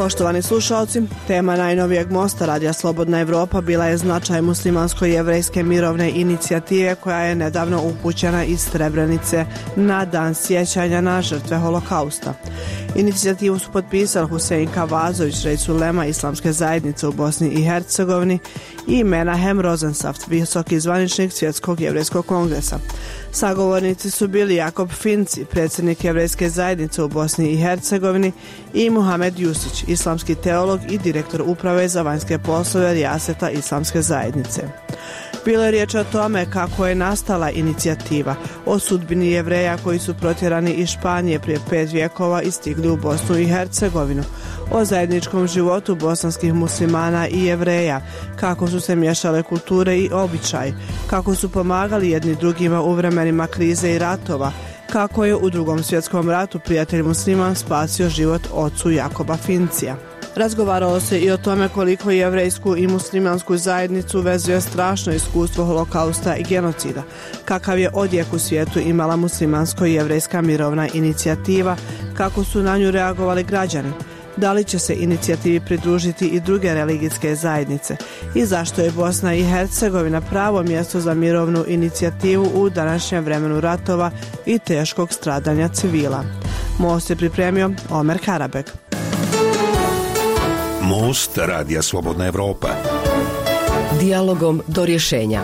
Poštovani slušalci, tema najnovijeg mosta Radija Slobodna Evropa bila je značaj muslimansko-jevrejske mirovne inicijative koja je nedavno upućena iz Srebrenice na dan sjećanja na žrtve holokausta. Inicijativu su potpisali Husein Kavazović, rej ulema Islamske zajednice u Bosni i Hercegovini, i Menahem Rozensaft, visoki zvaničnik Svjetskog jevrejskog kongresa. Sagovornici su bili Jakob Finci, predsjednik Jevrejske zajednice u Bosni i Hercegovini, i Muhamed Jusić, islamski teolog i direktor uprave za vanjske poslove Rijaseta Islamske zajednice. Bilo je riječ o tome kako je nastala inicijativa, o sudbini Jevreja koji su protjerani iz Španije prije 5 vjekova i stigli u Bosnu i Hercegovinu, o zajedničkom životu bosanskih muslimana i Jevreja, kako su se miješale kulture i običaji, kako su pomagali jedni drugima u vremenima krize i ratova, kako je u Drugom svjetskom ratu prijatelj musliman spasio život ocu Jakoba Fincija. Razgovaralo se i o tome koliko jevrejsku i muslimansku zajednicu vezuje strašno iskustvo holokausta i genocida, kakav je odjek u svijetu imala muslimansko-jevrejska mirovna inicijativa, kako su na nju reagovali građani, da li će se inicijativi pridružiti i druge religijske zajednice i zašto je Bosna i Hercegovina pravo mjesto za mirovnu inicijativu u današnjem vremenu ratova i teškog stradanja civila. Most je pripremio Omer Karabek. Most Radija Slobodna Evropa. Dijalogom do rješenja.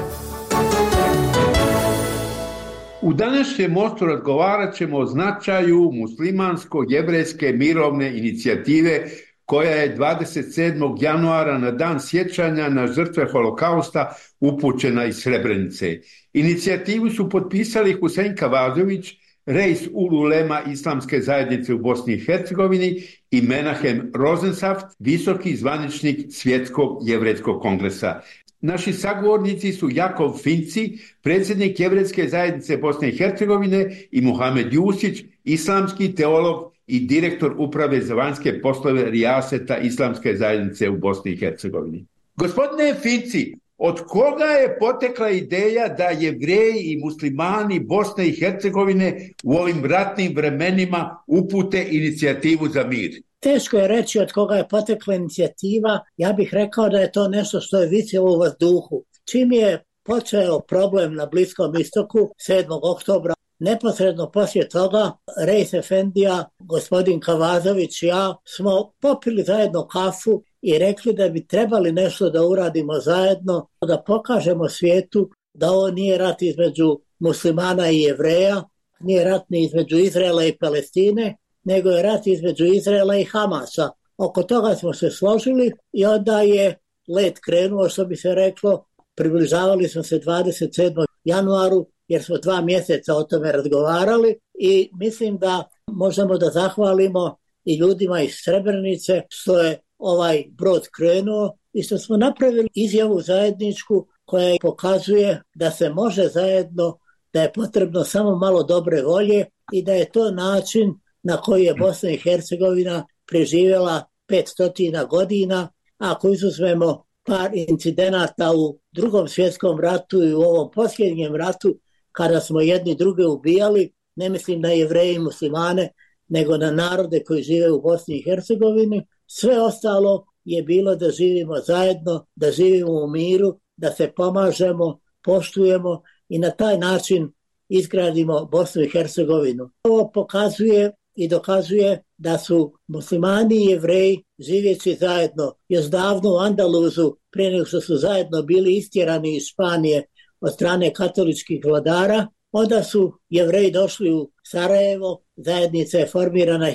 U današnjem mostu razgovarat ćemo o značaju muslimansko-jevrejske mirovne inicijative koja je 27. januara na dan sjećanja na žrtve holokausta upućena iz Srebrenice. Inicijativu su potpisali Husein Kavazović, rejs ulema Islamske zajednice u Bosni i Hercegovini, i Menahem Rozensaft, visoki zvaničnik Svjetskog jevrejskog kongresa. Naši sagovornici su Jakov Finci, predsjednik Jevrejske zajednice Bosne i Hercegovine, i Muhamed Jusić, islamski teolog i direktor uprave za vanjske poslove Rijaseta Islamske zajednice u Bosni i Hercegovini. Gospodine Finci, od koga je potekla ideja da Jevreji i muslimani Bosne i Hercegovine u ovim ratnim vremenima upute inicijativu za mir? Teško je reći od koga je potekla inicijativa. Ja bih rekao da je to nešto što je visjelo u vazduhu. Čim je počeo problem na Bliskom istoku 7. oktobra, neposredno poslije toga Rejs Efendija, gospodin Kavazović i ja smo popili zajedno kafu i rekli da bi trebali nešto da uradimo zajedno, da pokažemo svijetu da ovo nije rat između muslimana i Jevreja, nije rat ni između Izraela i Palestine, nego je rat između Izraela i Hamasa. Oko toga smo se složili i onda je let krenuo, što bi se reklo. Približavali smo se 27. januaru jer smo 2 mjeseca o tome razgovarali i mislim da možemo da zahvalimo i ljudima iz Srebrenice što je ovaj brod krenuo i što smo napravili izjavu zajedničku koja pokazuje da se može zajedno, da je potrebno samo malo dobre volje i da je to način na koji je Bosna i Hercegovina preživjela 500 godina. Ako izuzmemo par incidenata u Drugom svjetskom ratu i u ovom posljednjem ratu, kada smo jedni druge ubijali, ne mislim na Jevreje i muslimane, nego na narode koji žive u Bosni i Hercegovini, sve ostalo je bilo da živimo zajedno, da živimo u miru, da se pomažemo, poštujemo i na taj način izgradimo Bosnu i Hercegovinu. Ovo pokazuje i dokazuje da su muslimani i Jevreji živjeći zajedno još davno u Andaluzu, prije nego što su zajedno bili istjerani iz Španije od strane katoličkih vladara, onda su Jevreji došli u Sarajevo, zajednica je formirana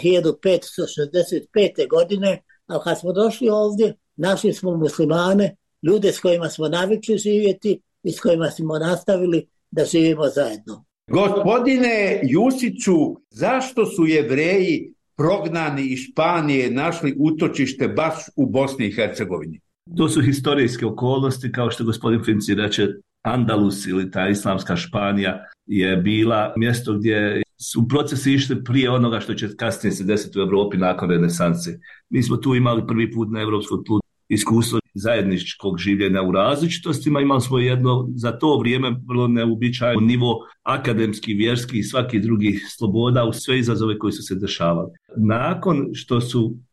1565. godine, a kad smo došli ovdje, našli smo muslimane, ljude s kojima smo navikli živjeti i s kojima smo nastavili da živimo zajedno. Gospodine Jusiću, zašto su Jevreji prognani iz Španije našli utočište baš u Bosni i Hercegovini? To su historijske okolnosti, kao što gospodin Finci reče, Andalus ili ta islamska Španija je bila mjesto gdje su procesi išli prije onoga što će kasnije se desiti u Europi nakon renesanse. Mi smo tu imali prvi put na europskom tlu iskustvo zajedničkog življenja u različitostima. Imali smo jedno za to vrijeme vrlo neuobičajeno nivo akademski, vjerski i svaki drugi sloboda u sve izazove koji su se dešavali. Nakon što su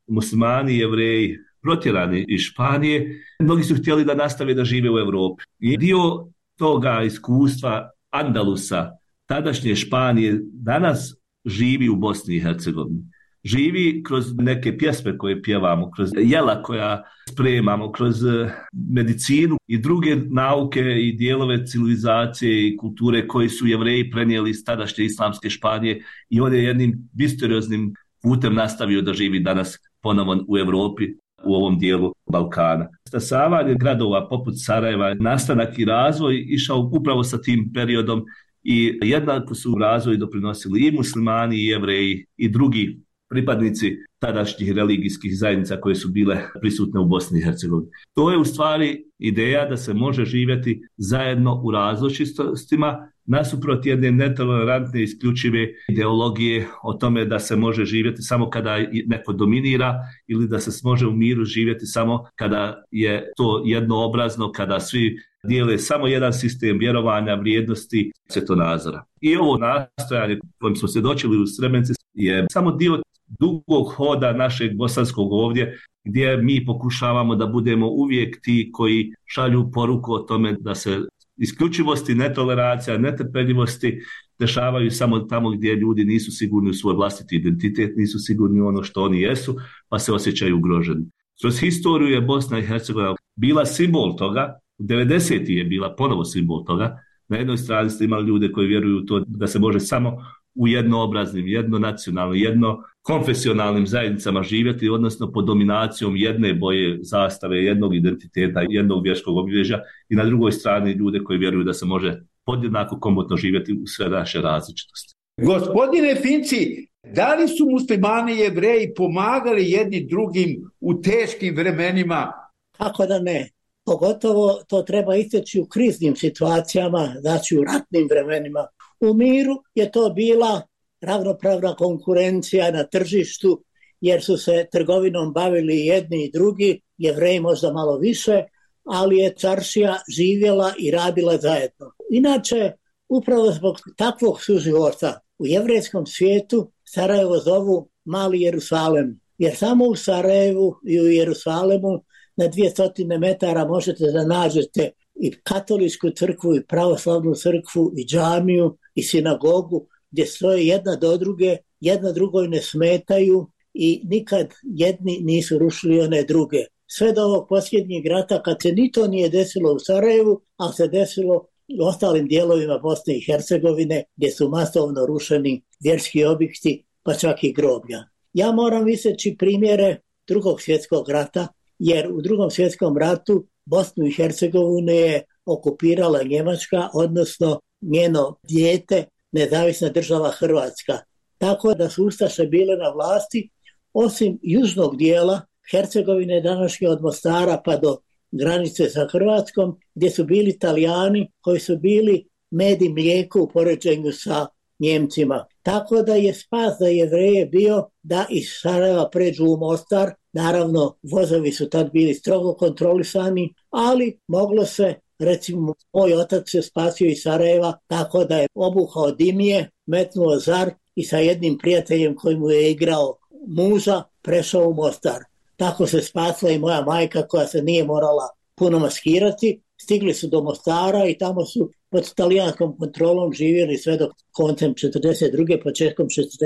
muslimani i jevreji protjerani iz Španije, mnogi su htjeli da nastave da žive u Europi. I dio toga iskustva Andalusa, tadašnje Španije, danas živi u Bosni i Hercegovini. Živi kroz neke pjesme koje pjevamo, kroz jela koja spremamo, kroz medicinu i druge nauke i dijelove civilizacije i kulture koji su Jevreji prenijeli iz tadašnje islamske Španije, i on je jednim misterioznim putem nastavio da živi danas ponovo u Europi, u ovom dijelu Balkana. Stasavanje gradova poput Sarajeva, nastanak i razvoj išao upravo sa tim periodom, i jednako su u razvoju doprinosili i muslimani i Jevreji i drugi pripadnici tadašnjih religijskih zajednica koje su bile prisutne u Bosni i Hercegovini. To je u stvari ideja da se može živjeti zajedno u različitostima, nasuprot jedne netolerantne isključive ideologije o tome da se može živjeti samo kada neko dominira, ili da se može u miru živjeti samo kada je to jednoobrazno, kada svi dijele samo jedan sistem vjerovanja, vrijednosti, svjetonazora. I ovo nastojanje kojim smo svjedočili u Srebrenici je samo dio dugog hoda našeg bosanskog ovdje, gdje mi pokušavamo da budemo uvijek ti koji šalju poruku o tome da se isključivosti, netoleracija, netrpeljivosti dešavaju samo tamo gdje ljudi nisu sigurni u svoj vlastiti identitet, nisu sigurni u ono što oni jesu, pa se osjećaju ugroženi. Kroz historiju je Bosna i Hercegovina bila simbol toga, u 90. je bila ponovo simbol toga. Na jednoj strani ste imali ljude koji vjeruju u to da se može samo u jednoobraznim, jednonacionalnim, jednokonfesionalnim zajednicama živjeti, odnosno pod dominacijom jedne boje zastave, jednog identiteta, jednog vjerskog obilježja, i na drugoj strani ljude koji vjeruju da se može podjednako komotno živjeti u sve naše različitosti. Gospodine Finci, da li su muslimani i Jevreji pomagali jedni drugim u teškim vremenima? Kako da ne? Pogotovo to treba isteći u kriznim situacijama, znači u ratnim vremenima. U miru je to bila ravnopravna konkurencija na tržištu, jer su se trgovinom bavili jedni i drugi, Jevreji možda malo više, ali je caršija živjela i radila zajedno. Inače, upravo zbog takvog suživota u jevrejskom svijetu Sarajevo zovu Mali Jerusalem, jer samo u Sarajevu i u Jerusalemu na 200 metara možete da nađete i katoličku crkvu, i pravoslavnu crkvu, i džamiju, i sinagogu, gdje stoje jedna do druge, jedna drugoj ne smetaju i nikad jedni nisu rušili one druge. Sve do ovog posljednjeg rata, kad se ni to nije desilo u Sarajevu, ali se desilo u ostalim dijelovima Bosne i Hercegovine, gdje su masovno rušeni vjerski objekti, pa čak i groblja. Ja moram isteći primjere Drugog svjetskog rata, jer u Drugom svjetskom ratu Bosnu i Hercegovinu je okupirala Njemačka, odnosno njeno dijete, nezavisna država Hrvatska. Tako da su ustaše bile na vlasti, osim južnog dijela Hercegovine, današnje od Mostara pa do granice sa Hrvatskom, gdje su bili Italijani koji su bili med i mlijeko u poređenju sa Njemcima. Tako da je spas za Jevreje bio da iz Sarajeva pređu u Mostar. Naravno, vozovi su tad bili strogo kontrolisani, ali moglo se, recimo, moj otac se spasio iz Sarajeva tako da je obuhao dimije, metnuo zar i sa jednim prijateljem koji mu je igrao muža prešao u Mostar. Tako se spasla i moja majka koja se nije morala puno maskirati. Stigli su do Mostara i tamo su pod talijanskom kontrolom živjeli sve do koncem 1942. početkom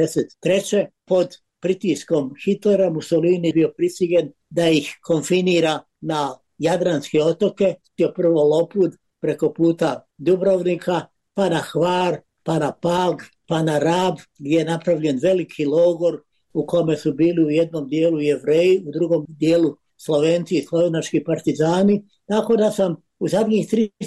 1943. Pod pritiskom Hitlera Mussolini bio prisiljen da ih konfinira na Jadranske otoke, prvo Lopud preko puta Dubrovnika, pa na Hvar, pa na Pag, pa na Rab, gdje je napravljen veliki logor u kome su bili u jednom dijelu Jevreji, u drugom dijelu Slovenci i slovenački partizani. Tako da sam u zadnjih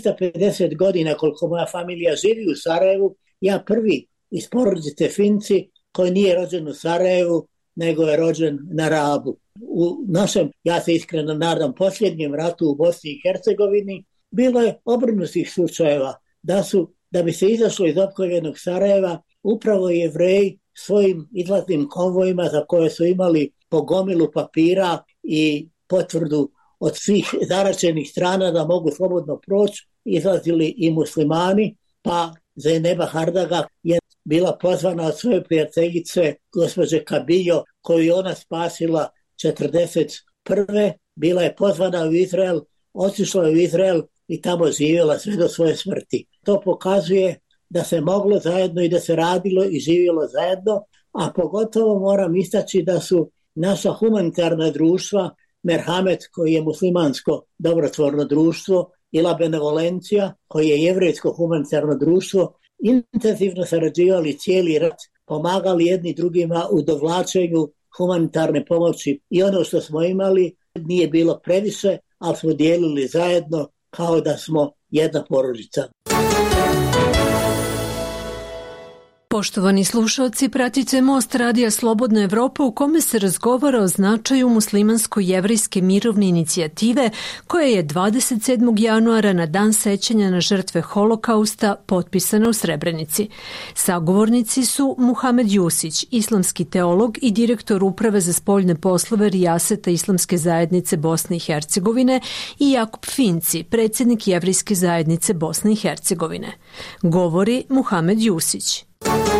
350 godina, koliko moja familija živi u Sarajevu, ja prvi iz porodice Finci koji nije rođen u Sarajevu, nego je rođen na Rabu. U našem, ja se iskreno nadam, posljednjem ratu u Bosni i Hercegovini bilo je obrnutih slučajeva da bi se izašlo iz opkoljenog Sarajeva upravo Jevreji svojim izlaznim konvojima za koje su imali po gomilu papira i potvrdu od svih zaračenih strana da mogu slobodno proći, izlazili i muslimani, pa Zejneba Hardaga je bila pozvana od svoje prijateljice gospođe Kabiljo, koju je ona spasila 1941. bila je pozvana u Izrael, otišla u Izrael i tamo živjela sve do svoje smrti. To pokazuje da se moglo zajedno i da se radilo i živjelo zajedno, a pogotovo moram istaći da su naša humanitarna društva, Merhamet koji je muslimansko dobrotvorno društvo, i La Benevolencija koji je jevrejsko humanitarno društvo, intenzivno sarađivali cijeli rat, pomagali jedni drugima u dovlačenju humanitarne pomoći i ono što smo imali nije bilo previše, ali smo dijelili zajedno kao da smo jedna porodica. Poštovani slušalci, pratite Most radija Slobodna Evropa u kome se razgovara o značaju muslimansko-jevrejske mirovne inicijative koja je 27. januara na dan sećanja na žrtve Holokausta potpisana u Srebrenici. Sagovornici su Muhamed Jusić, islamski teolog i direktor Uprave za spoljne poslove Rijaseta Islamske zajednice Bosne i Hercegovine, i Jakub Finci, predsjednik Jevrejske zajednice Bosne i Hercegovine. Govori Muhamed Jusić.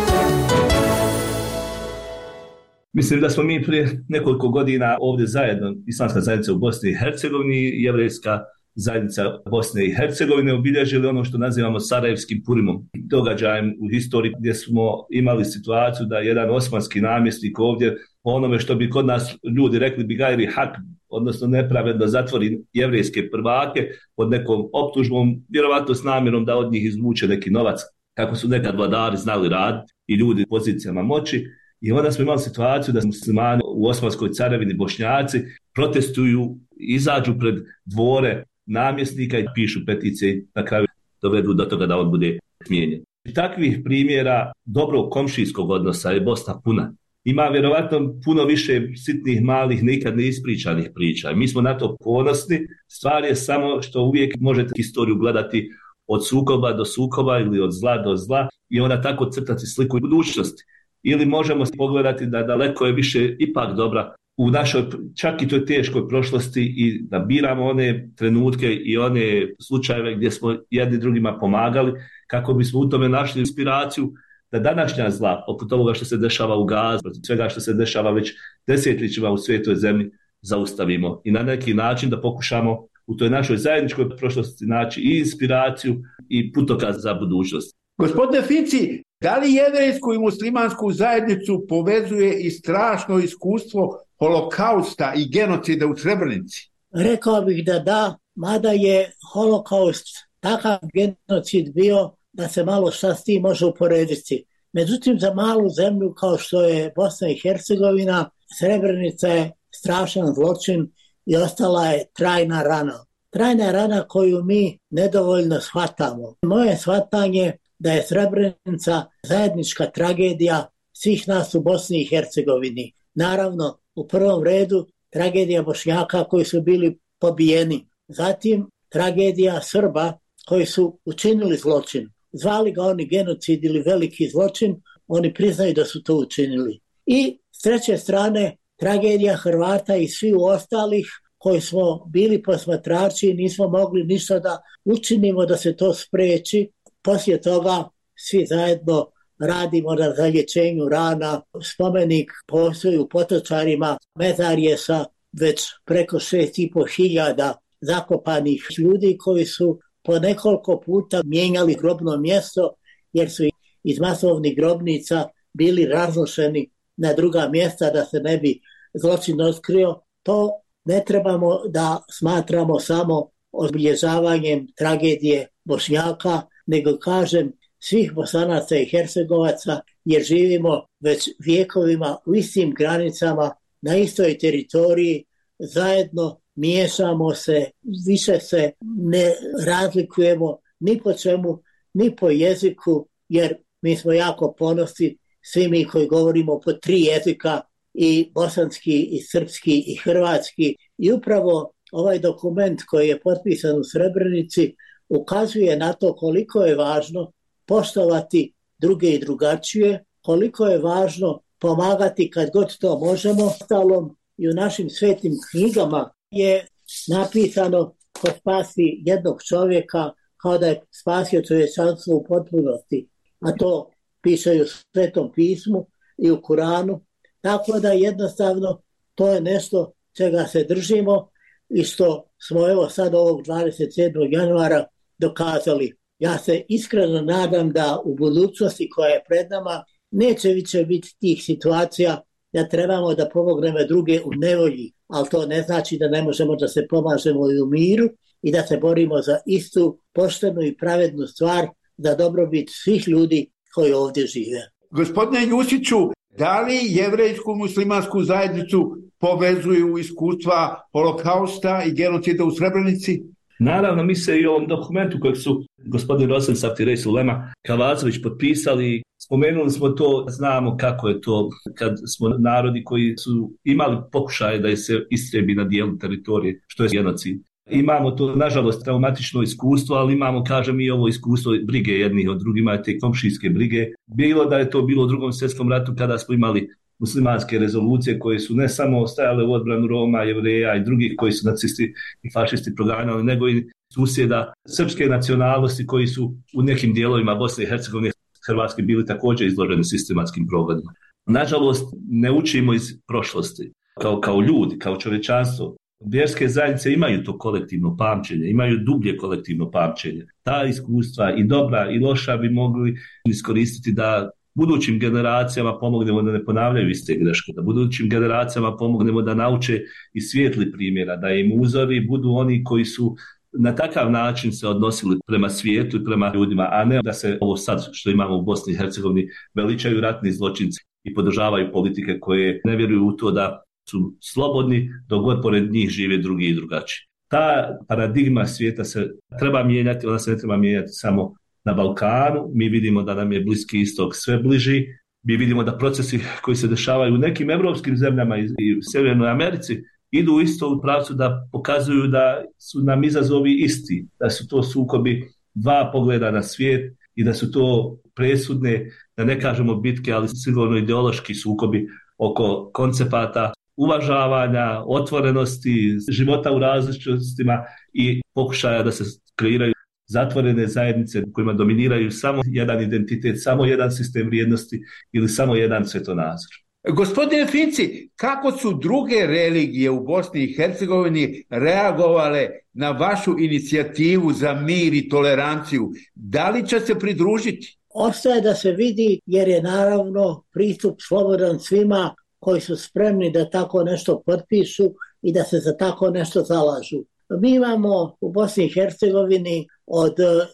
Mislim da smo mi prije nekoliko godina ovdje zajedno, Islamska zajednica u Bosni i Hercegovini i Jevrejska zajednica Bosne i Hercegovine, obilježili ono što nazivamo Sarajevskim Purimom, događajem u historiji gdje smo imali situaciju da jedan osmanski namjesnik ovdje, onome što bi kod nas ljudi rekli bigajri hak, odnosno nepravedno zatvori jevrejske prvake pod nekom optužbom, vjerovatno s namjerom da od njih izvuče neki novac, kako su nekad vladari znali raditi i ljudi u pozicijama moći. I onda smo imali situaciju da muslimani u Osmanskoj carevini, Bošnjaci, protestuju, izađu pred dvore namjesnika i pišu peticije i na kraju dovedu do toga da on bude smijenjen. I takvih primjera dobrog komšijskog odnosa je Bosna puna. Ima vjerovatno puno više sitnih, malih, nikad neispričanih priča. Mi smo na to ponosni. Stvar je samo što uvijek možete historiju gledati od sukoba do sukoba ili od zla do zla i onda tako crtati sliku budućnosti. Ili možemo pogledati da daleko je više ipak dobra u našoj, čak i toj teškoj prošlosti, i da biramo one trenutke i one slučajeve gdje smo jedni drugima pomagali kako bismo u tome našli inspiraciju da današnja zla, poput ovoga što se dešava u Gazi, svega što se dešava već desetljećima u svijetoj zemlji, zaustavimo i na neki način da pokušamo u toj našoj zajedničkoj prošlosti naći i inspiraciju i putokaz za budućnost. Gospodine Finci, da li jevrejsku i muslimansku zajednicu povezuje i strašno iskustvo holokausta i genocida u Srebrenici? Rekao bih da da, mada je holokaust takav genocid bio da se malo šta s tim može uporediti. Međutim, za malu zemlju kao što je Bosna i Hercegovina, Srebrenica je strašan zločin i ostala je trajna rana. Trajna rana koju mi nedovoljno shvatamo. Moje shvatanje da je Srebrenica zajednička tragedija svih nas u Bosni i Hercegovini. Naravno, u prvom redu tragedija Bošnjaka koji su bili pobijeni. Zatim tragedija Srba koji su učinili zločin. Zvali ga oni genocid ili veliki zločin, oni priznaju da su to učinili. I s treće strane tragedija Hrvata i svi ostalih koji smo bili posmatrači i nismo mogli ništa da učinimo da se to spriječi. Poslije toga svi zajedno radimo na zalječenju rana. Spomenik postoji u Potočarima, mezar je sa već preko 6.500 zakopanih ljudi koji su po nekoliko puta mijenjali grobno mjesto jer su iz masovnih grobnica bili raznošeni na druga mjesta da se ne bi zločin otkrio. To ne trebamo da smatramo samo obilježavanjem tragedije Bošnjaka, nego kažem svih Bosanaca i Hercegovaca, jer živimo već vijekovima u istim granicama, na istoj teritoriji, zajedno miješamo se, više se ne razlikujemo ni po čemu, ni po jeziku, jer mi smo jako ponosni, svi mi koji govorimo po 3 jezika, i bosanski, i srpski, i hrvatski. I upravo ovaj dokument koji je potpisan u Srebrenici ukazuje na to koliko je važno poštovati druge i drugačije, koliko je važno pomagati kad god to možemo. Ostalom, i u našim svetim knjigama je napisano ko spasi jednog čovjeka kao da je spasio čovječanstvo u potpunosti. A to piše u Svetom pismu i u Kuranu. Tako da jednostavno To je nešto čega se držimo i što smo evo sad ovog 27. januara dokazali. Ja se iskreno nadam da u budućnosti koja je pred nama neće više biti tih situacija da trebamo da pomognemo druge u nevolji, ali to ne znači da ne možemo da se pomažemo i u miru i da se borimo za istu poštenu i pravednu stvar za dobrobit svih ljudi koji ovdje žive. Gospodine Ljusiću, da li jevrejsku muslimansku zajednicu povezuju iskustva holokausta i genocida u Srebrenici? Naravno, mi se i u ovom dokumentu kojeg su gospodin Rosensaft i Rej Sulema Kavazović potpisali, spomenuli smo to, znamo kako je to kad smo narodi koji su imali pokušaje da se istrebi na dijelu teritorije, što je genocid. Imamo to, nažalost, traumatično iskustvo, ali imamo, kažem, i ovo iskustvo brige jednih od drugima, te komšijske brige. Bilo da je to bilo u Drugom svjetskom ratu kada smo imali muslimanske rezolucije koje su ne samo stajale u odbranu Roma, Jevreja i drugih koji su nacisti i fašisti proganjali, nego i susjeda srpske nacionalnosti koji su u nekim dijelovima Bosne i Hercegovine, Hrvatske, bili također izloženi sistematskim progonima. Nažalost, ne učimo iz prošlosti. Kao ljudi, kao čovječanstvo, vjerske zajednice imaju to kolektivno pamćenje, imaju dublje kolektivno pamćenje. Ta iskustva i dobra i loša bi mogli iskoristiti da budućim generacijama pomognemo da ne ponavljaju iste greške, da budućim generacijama pomognemo da nauče i svijetli primjera, da im uzori budu oni koji su na takav način se odnosili prema svijetu i prema ljudima, a ne da se ovo sad što imamo u Bosni i Hercegovini veličaju ratni zločinci i podržavaju politike koje ne vjeruju u to da su slobodni dok god pored njih žive drugi i drugačiji. Ta paradigma svijeta se treba mijenjati, ona se ne treba mijenjati samo na Balkanu. Mi vidimo da nam je Bliski istok sve bliži, mi vidimo da procesi koji se dešavaju u nekim evropskim zemljama i u Sjevernoj Americi idu isto u pravcu da pokazuju da su nam izazovi isti, da su to sukobi dva pogleda na svijet i da su to presudne, da ne kažemo bitke, ali sigurno ideološki sukobi oko koncepata uvažavanja, otvorenosti, života u različitostima i pokušaja da se kreiraju zatvorene zajednice u kojima dominiraju samo jedan identitet, samo jedan sistem vrijednosti ili samo jedan svjetonazor. Gospodine Finci, kako su druge religije u Bosni i Hercegovini reagovale na vašu inicijativu za mir i toleranciju? Da li će se pridružiti? Ostaje da se vidi, jer je naravno pristup slobodan svima koji su spremni da tako nešto potpišu i da se za tako nešto zalažu. Mi imamo u Bosni i Hercegovini od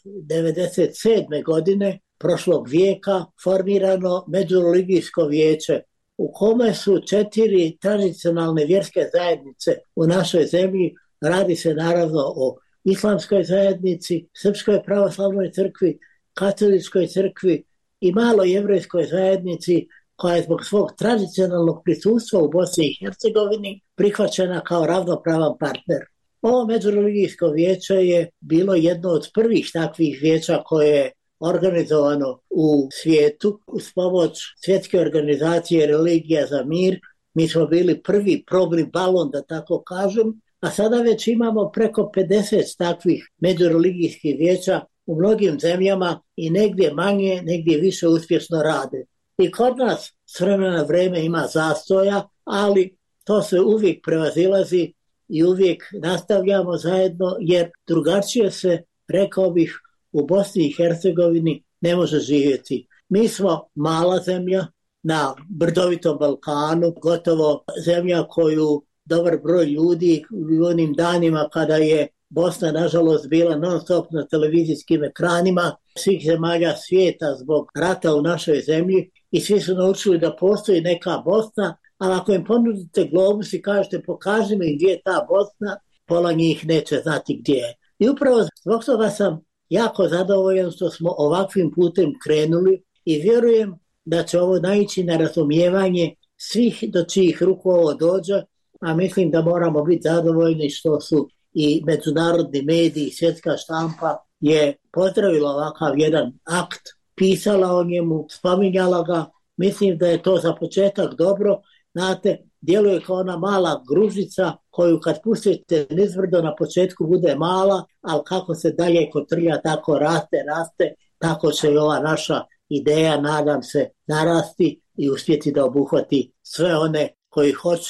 1997. godine prošlog vijeka formirano međureligijsko vijeće u kome su 4 tradicionalne vjerske zajednice u našoj zemlji. Radi se naravno o islamskoj zajednici, srpskoj pravoslavnoj crkvi, katoličkoj crkvi i malo jevrejskoj zajednici koja je zbog svog tradicionalnog prisustva u Bosni i Hercegovini prihvaćena kao ravnopravan partner. Ovo međureligijsko vijeće je bilo jedno od prvih takvih vijeća koje je organizovano u svijetu uz pomoć Svjetske organizacije Religija za mir. Mi smo bili prvi probni balon, da tako kažem, a sada već imamo preko 50 takvih međureligijskih vijeća u mnogim zemljama i negdje manje, negdje više uspješno rade. I kod nas s vremena na vrijeme ima zastoja, ali to se uvijek prevazilazi i uvijek nastavljamo zajedno, jer drugačije se, rekao bih, u Bosni i Hercegovini ne može živjeti. Mi smo mala zemlja na brdovitom Balkanu, gotovo zemlja koju dobar broj ljudi u onim danima kada je Bosna nažalost bila non stop na televizijskim ekranima svih zemalja svijeta zbog rata u našoj zemlji i svi su naučili da postoji neka Bosna, ali ako im ponudite globus i kažete pokaži mi gdje je ta Bosna, pola njih neće znati gdje je. I upravo zbog toga sam jako zadovoljan što smo ovakvim putem krenuli i vjerujem da će ovo naići na razumijevanje svih do čijih ruku ovo dođe, a mislim da moramo biti zadovoljni što su i međunarodni mediji, svjetska štampa je pozdravila ovakav jedan akt, pisala o njemu, spominjala ga. Mislim da je to za početak dobro. Znate, djeluje kao ona mala gružica koju kad pustite nizbrdo na početku bude mala, ali kako se dalje kotrlja, tako raste, tako će i ova naša ideja, nadam se, narasti i uspjeti da obuhvati sve one koji hoće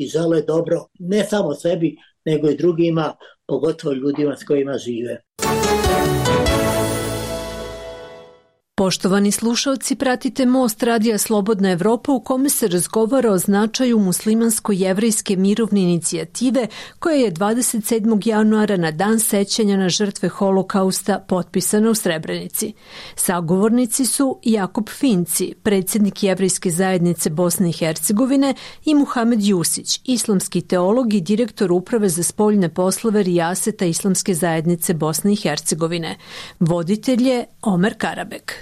i žele dobro ne samo sebi, nego i drugima, pogotovo ljudima s kojima žive. Poštovani slušalci, pratite Most Radija Slobodna Evropa u kome se razgovara o značaju muslimansko-jevrejske mirovne inicijative koja je 27. januara na dan sećanja na žrtve holokausta potpisana u Srebrenici. Sagovornici su Jakob Finci, predsjednik Jevrejske zajednice Bosne i Hercegovine, i Muhamed Jusić, islamski teolog i direktor Uprave za spoljne poslove Rijaseta Islamske zajednice Bosne i Hercegovine. Voditelj je Omer Karabek.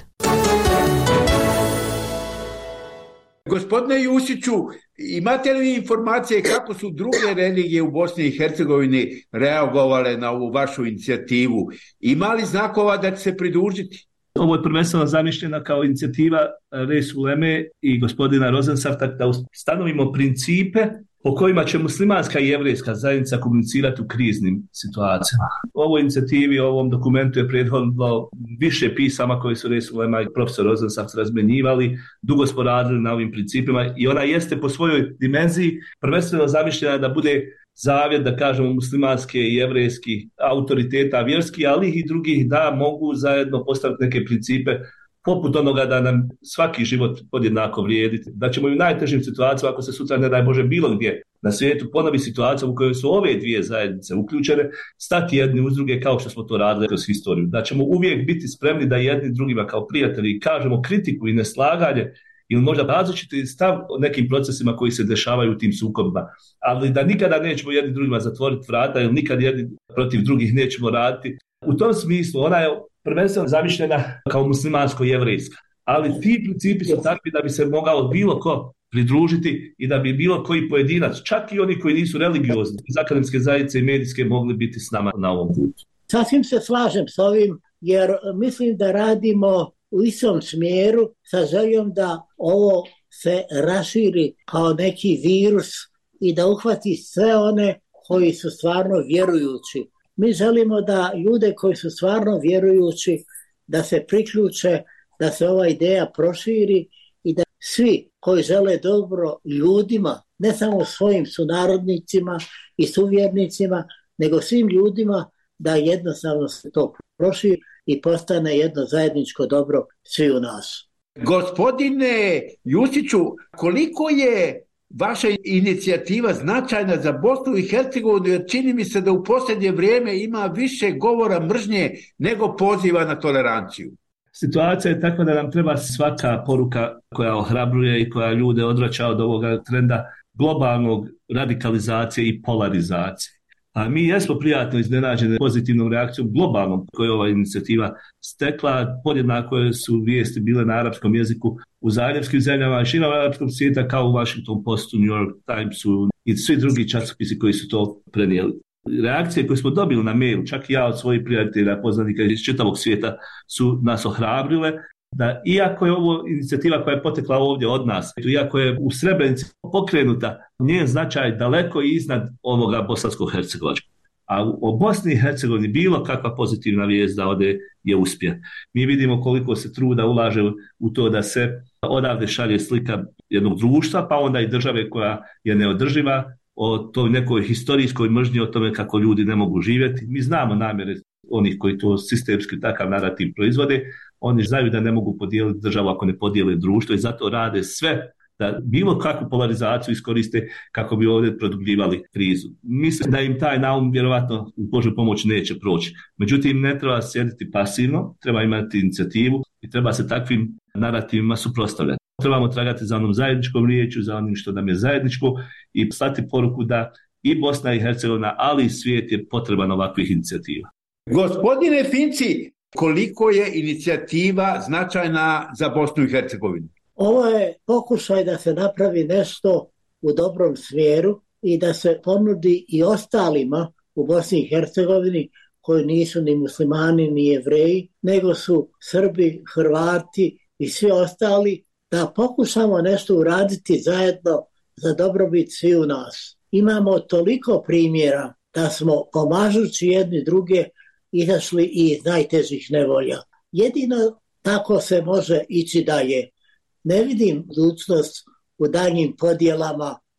Gospodine Jusiću, imate li informacije kako su druge religije u Bosni i Hercegovini reagovale na ovu vašu inicijativu? Ima li znakova da će se pridružiti? Ovo je prvenstveno zamišljena kao inicijativa Reis Uleme i gospodina Rozensafta da ustanovimo principe po kojima će muslimanska i jevrejska zajednica komunicirati u kriznim situacijama. U ovoj inicijativi, u ovom dokumentu je prethodilo više pisama koje su Reis Ulema i profesor Rozensaft razmenjivali. Dugo smo radili na ovim principima i ona jeste po svojoj dimenziji prvenstveno zamišljena da bude zavjet, da kažemo, muslimanske i jevrejskih autoriteta vjerskih, ali i drugih da mogu zajedno postaviti neke principe poput onoga da nam svaki život podjednako vrijedi, da ćemo i u najtežim situacijama, ako se sutra ne daj Bože bilo gdje na svijetu ponovi situacija u kojoj su ove dvije zajednice uključene, stati jedni uz druge kao što smo to radili kroz historiju. Da ćemo uvijek biti spremni da jedni drugima kao prijatelji kažemo kritiku i neslaganje ili možda različiti stav o nekim procesima koji se dešavaju u tim sukobima, ali da nikada nećemo jedni drugima zatvoriti vrata ili nikad jedni protiv drugih nećemo raditi. U tom smislu ona je prvenstveno zamišljena kao muslimansko-jevrejska, ali ti principi su takvi da bi se mogao bilo ko pridružiti i da bi bilo koji pojedinac, čak i oni koji nisu religiozni, iz akademske zajednice i medijske, mogli biti s nama na ovom putu. Sasvim se slažem s ovim, jer mislim da radimo u istom smjeru sa željom da ovo se raširi kao neki virus i da uhvati sve one koji su stvarno vjerujući. Mi želimo da ljude koji su stvarno vjerujući da se priključe, da se ova ideja proširi i da svi koji žele dobro ljudima, ne samo svojim sunarodnicima i suvjernicima, nego svim ljudima, da jednostavno se to proširi i postane jedno zajedničko dobro svi u nas. Gospodine Jusiću, koliko je vaša inicijativa značajna za Bosnu i Hercegovinu, jer čini mi se da u posljednje vrijeme ima više govora mržnje nego poziva na toleranciju. Situacija je takva da nam treba svaka poruka koja ohrabruje i koja ljude odvraća od ovoga trenda globalnog radikalizacije i polarizacije. A mi jesmo prijatno iznenađeni pozitivnom reakcijom globalnom koju je ova inicijativa stekla. Podjednako su vijesti bile na arapskom jeziku u zaljevskim zemljama, širom arapskog svijeta, kao u Washington Postu, New York Timesu i svi drugi časopisi koji su to prenijeli. Reakcije koje smo dobili na mail, čak i ja od svojih prijatelja, poznanika iz čitavog svijeta, su nas ohrabrile da iako je ovo inicijativa koja je potekla ovdje od nas, iako je u Srebrenici pokrenuta, njen značaj daleko iznad ovoga bosansko-hercegovačkog. A o Bosni i Hercegovini bilo kakva pozitivna vijest da ode je uspjeh. Mi vidimo koliko se truda ulaže u to da se odavde šalje slika jednog društva, pa onda i države koja je neodrživa, o toj nekoj historijskoj mržnji, o tome kako ljudi ne mogu živjeti. Mi znamo namjere onih koji to sistemski takav narativ proizvode. Oni znaju da ne mogu podijeliti državu ako ne podijele društvo i zato rade sve da bilo kakvu polarizaciju iskoriste kako bi ovdje produbljivali krizu. Mislim da im taj naum vjerovatno u Božju pomoć neće proći. Međutim, ne treba sjediti pasivno, treba imati inicijativu i treba se takvim narativima suprotstavljati. Trebamo tragati za onom zajedničkom riječju, za onim što nam je zajedničko i slati poruku da i Bosna i Hercegovina, ali i svijet je potreban ovakvih inicijativa. Gospodine Finci, koliko je inicijativa značajna za Bosnu i Hercegovinu? Ovo je pokušaj da se napravi nešto u dobrom smjeru i da se ponudi i ostalima u Bosni i Hercegovini koji nisu ni muslimani ni jevreji, nego su Srbi, Hrvati i svi ostali, da pokušamo nešto uraditi zajedno za dobrobit svi u nas. Imamo toliko primjera da smo pomažući jedni druge izašli iz najtežih nevolja. Jedino tako se može ići dalje. Ne vidim budućnost u daljnjim podjelama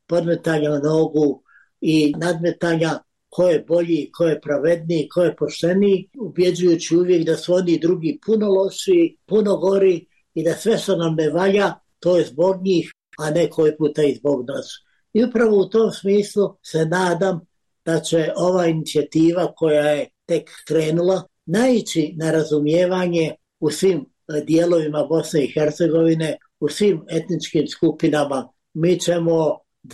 podmetanja nogu i nadmetanja ko je bolji, ko je pravedniji, ko je pošteniji, ubjeđujući uvijek da su oni drugi puno lošiji, puno gori i da sve što nam ne valja, to je zbog njih, a ne koji puta i zbog nas. I upravo u tom smislu se nadam da će ova inicijativa koja je tek krenula naići na razumijevanje u svim dijelovima Bosne i Hercegovine, u svim etničkim skupinama. Mi ćemo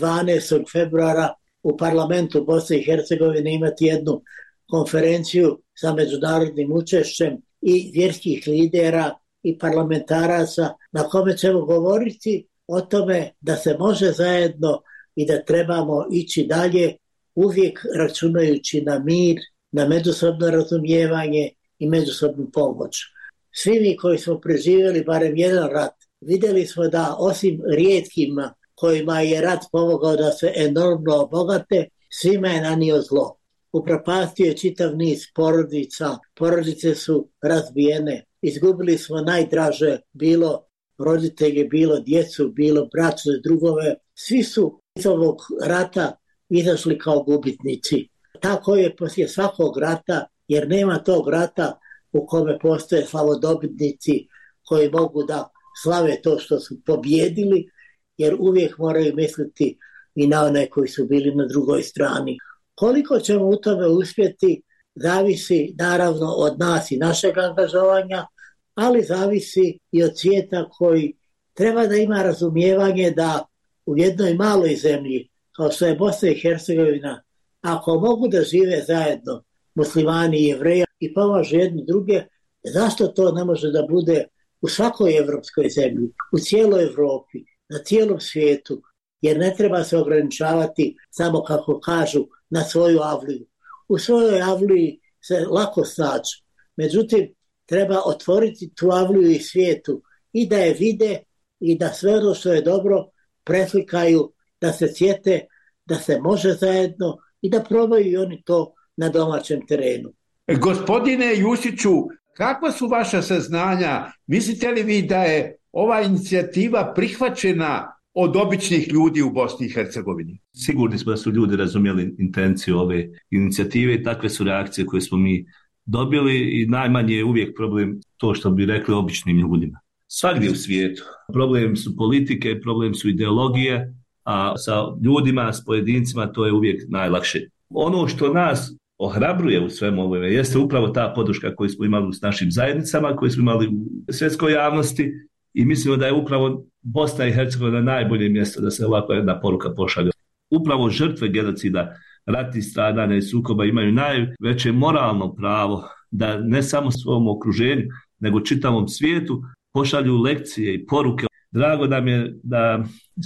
12. februara u parlamentu Bosne i Hercegovine imati jednu konferenciju sa međunarodnim učešćem i vjerskih lidera i parlamentaraca na kome ćemo govoriti o tome da se može zajedno i da trebamo ići dalje, uvijek računajući na mir, na međusobno razumijevanje i međusobnu pomoć. Svi mi koji smo preživjeli barem jedan rat, vidjeli smo da osim rijetkima kojima je rat pomogao da se enormno obogate, svima je nanio zlo. Upropastio je čitav niz porodica, porodice su razbijene, izgubili smo najdraže, bilo roditelje, bilo djecu, bilo braćne drugove. Svi su iz ovog rata izašli kao gubitnici. Tako je poslije svakog rata, jer nema tog rata u kome postoje slavodobitnici koji mogu da slave to što su pobjedili, jer uvijek moraju misliti i na one koji su bili na drugoj strani. Koliko ćemo u tome uspjeti, zavisi naravno od nas i našeg angažovanja, ali zavisi i od svijeta koji treba da ima razumijevanje da u jednoj maloj zemlji, kao što je Bosna i Hercegovina, ako mogu da žive zajedno muslimani i jevreji i pomažu jedni druge, zašto to ne može da bude u svakoj evropskoj zemlji, u cijeloj Evropi, na cijelom svijetu, jer ne treba se ograničavati samo, kako kažu, na svoju avliju. U svojoj avliji se lako snaći, međutim, treba otvoriti tu avliju i svijetu i da je vide i da sve ono što je dobro preslikaju, da se sjete, da se može zajedno i da probaju i oni to na domaćem terenu. Gospodine Jusiću, kakva su vaša saznanja? Mislite li vi da je ova inicijativa prihvaćena od običnih ljudi u Bosni i Hercegovini? Sigurni smo da su ljudi razumjeli intenciju ove inicijative i takve su reakcije koje smo mi dobili i najmanje je uvijek problem to što bi rekli običnim ljudima. Svagdje u svijetu. Problem su politike, problem su ideologije, a sa ljudima, s pojedincima to je uvijek najlakše. Ono što nas ohrabruje u svemu ovome jeste upravo ta podrška koju smo imali s našim zajednicama, koju smo imali u svjetskoj javnosti i mislimo da je upravo Bosna i Hercegovina najbolje mjesto da se ovakva jedna poruka pošalje. Upravo žrtve genocida, ratnih stradanja i sukoba imaju najveće moralno pravo da ne samo svom okruženju, nego čitavom svijetu pošalju lekcije i poruke. Drago nam je da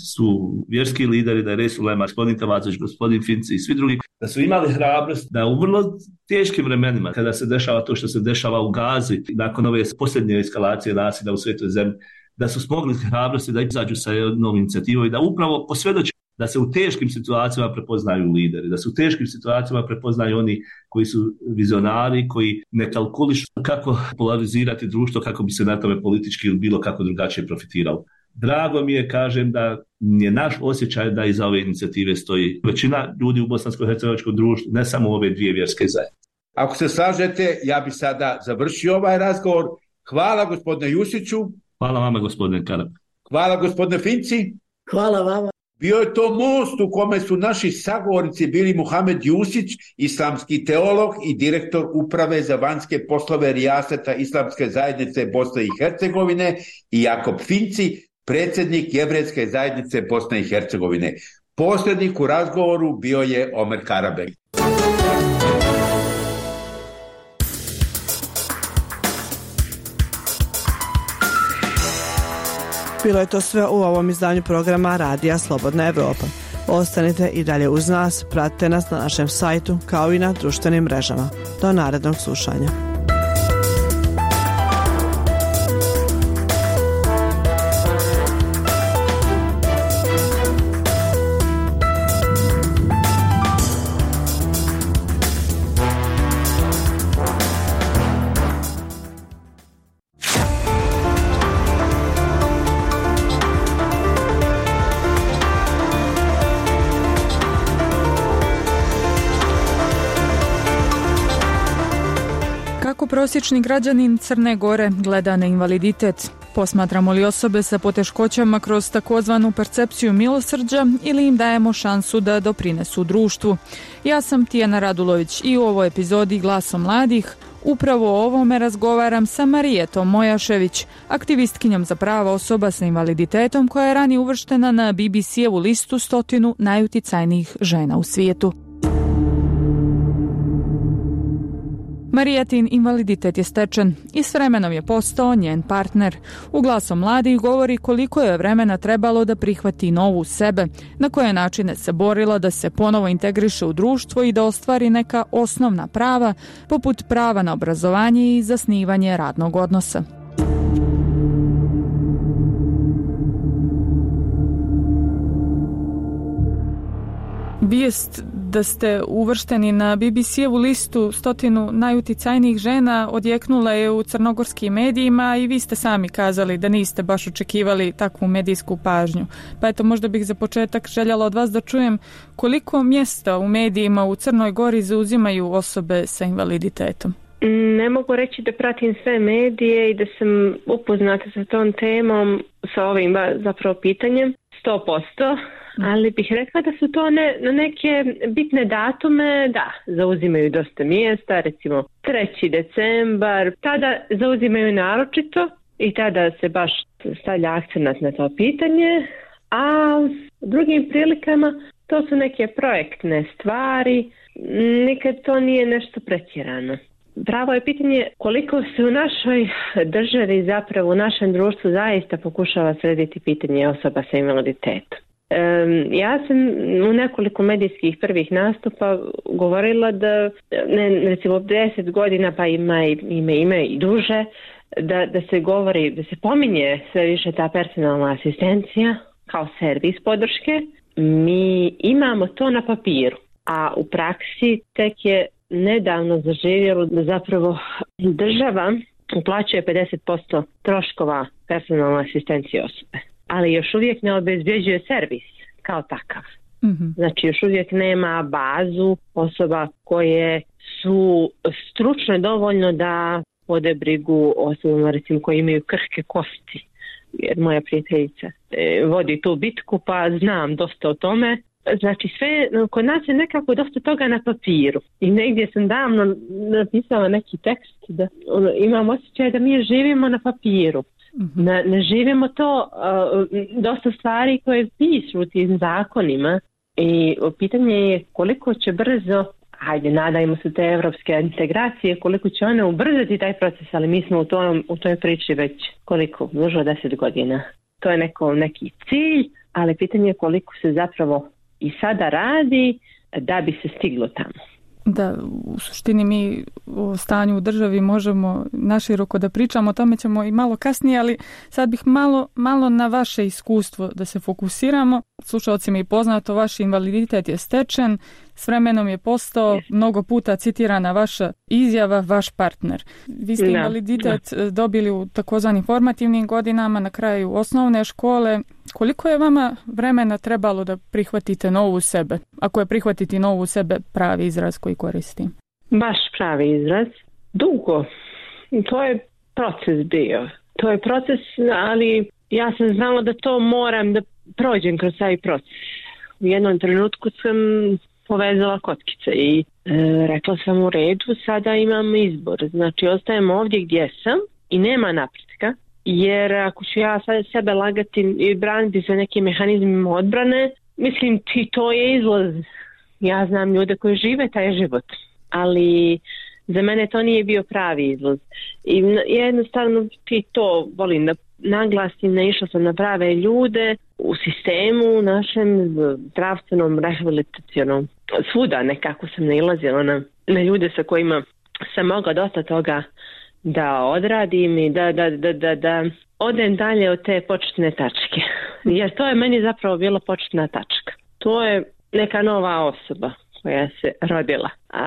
su vjerski lideri, da je Resul Lema, gospodin Tavazović, gospodin Finci i svi drugi, da su imali hrabrost da u vrlo teškim vremenima, kada se dešava to što se dešava u Gazi, nakon ove posljednje eskalacije nasilja u svijetoj zemlji, da su smogli hrabrosti da izađu sa jednom inicijativom i da upravo posvjedoče da se u teškim situacijama prepoznaju lideri, da se u teškim situacijama prepoznaju oni koji su vizionari, koji ne kalkulišu kako polarizirati društvo, kako bi se na tome politički ili bilo kako drugačije profitiralo. Drago mi je, kažem, da je naš osjećaj da iza ove inicijative stoji većina ljudi u bosansko-hercegovačkom društvu, ne samo ove dvije vjerske zajednice. Ako se slažete, ja bi sada završio ovaj razgovor. Hvala gospodine Jusiću. Hvala vama gospodine Karab. Hvala gospodine Finci. Hvala vama. Bio je to most u kome su naši sagovornici bili Muhamed Jusić, islamski teolog i direktor uprave za vanjske poslove Rijaseta Islamske zajednice Bosne i Hercegovine, i Jakob Finci, predsjednik Jevrejske zajednice Bosne i Hercegovine. Posrednik u razgovoru bio je Omer Karabek. Bilo je to sve u ovom izdanju programa Radija Slobodna Evropa. Ostanite i dalje uz nas, pratite nas na našem sajtu kao i na društvenim mrežama. Do narednog slušanja. prosječni građanin Crne Gore gleda na invaliditet? Posmatramo li osobe sa poteškoćama kroz takozvanu percepciju milosrđa ili im dajemo šansu da doprinesu društvu? Ja sam Tijana Radulović i u ovoj epizodi Glasom mladih upravo o ovome razgovaram sa Marijetom Mojašević, aktivistkinjom za prava osoba sa invaliditetom koja je ranije uvrštena na BBC-evu listu 100 najuticajnijih žena u svijetu. Marijetin invaliditet je stečen i s vremenom je postao njen partner. U Glasom mladih govori koliko je vremena trebalo da prihvati novu sebe, na koje načine se borila da se ponovo integriše u društvo i da ostvari neka osnovna prava, poput prava na obrazovanje i zasnivanje radnog odnosa. Vijest da ste uvršteni na BBC-evu listu 100 najuticajnijih žena odjeknula je u crnogorskim medijima i vi ste sami kazali da niste baš očekivali takvu medijsku pažnju. Pa eto, možda bih za početak željela od vas da čujem koliko mjesta u medijima u Crnoj Gori zauzimaju osobe sa invaliditetom. Ne mogu reći da pratim sve medije i da sam upoznata sa tom temom, sa ovim zapravo pitanjem 100%. Ali bih rekla da su to na neke bitne datume, da, zauzimaju dosta mjesta, recimo 3. decembar, tada zauzimaju naročito i tada se baš stavlja akcenat na to pitanje, a u drugim prilikama to su neke projektne stvari, nikad to nije nešto pretjerano. Pravo je pitanje koliko se u našoj državi, zapravo u našem društvu zaista pokušava srediti pitanje osoba sa invaliditetom. Ja sam u nekoliko medijskih prvih nastupa govorila da recimo 10 godina pa ima i duže da se govori, da se pominje sve više ta personalna asistencija kao servis podrške. Mi imamo to na papiru, a u praksi tek je nedavno zaživjelo da zapravo država uplaćuje 50% troškova personalne asistencije osobe, ali još uvijek ne obezbjeđuje servis kao takav. Mm-hmm. Znači još uvijek nema bazu osoba koje su stručne dovoljno da vode brigu osobama recimo koji imaju krhke kosti. Jer moja prijateljica vodi tu bitku pa znam dosta o tome. Znači sve, kod nas je nekako dosta toga na papiru i negdje sam davno napisala neki tekst da imam osjećaj da mi živimo na papiru. Mm-hmm. Ne živimo to, dosta stvari koje pišu u tim zakonima i pitanje je koliko će brzo, nadajmo se te evropske integracije, koliko će one ubrzati taj proces, ali mi smo u toj priči već duže od 10 godina. To je neki cilj, ali pitanje je koliko se zapravo i sada radi da bi se stiglo tamo. Da, u suštini mi o stanju u državi možemo naširoko da pričamo, o tome ćemo i malo kasnije, ali sad bih malo na vaše iskustvo da se fokusiramo. Slušalcima je poznato, vaš invaliditet je stečen, s vremenom je postao mnogo puta citirana vaša izjava, vaš partner. Vi ste invaliditet dobili u takozvanim formativnim godinama, na kraju osnovne škole. Koliko je vama vremena trebalo da prihvatite novu sebe? Ako je prihvatiti novu sebe pravi izraz koji koristim. Baš pravi izraz. Dugo. To je proces bio. To je proces, ali ja sam znala da to moram da prođem kroz taj proces. U jednom trenutku sam povezala kockice i rekla sam u redu, sada imam izbor. Znači ostajem ovdje gdje sam i nema napretka. Jer ako ću ja sad sebe lagati i braniti sa nekim mehanizmima odbrane, mislim ti to je izlaz. Ja znam ljude koji žive taj život, ali za mene to nije bio pravi izlaz. I jednostavno ti to volim da naglasim, naišla sam na prave ljude u sistemu našem zdravstvenom, rehabilitacionom. Svuda nekako sam nailazila na ljude sa kojima sam mogla dosta toga da odradim i da odem dalje od te početne tačke. Jer to je meni zapravo bila početna tačka. To je neka nova osoba koja se rodila.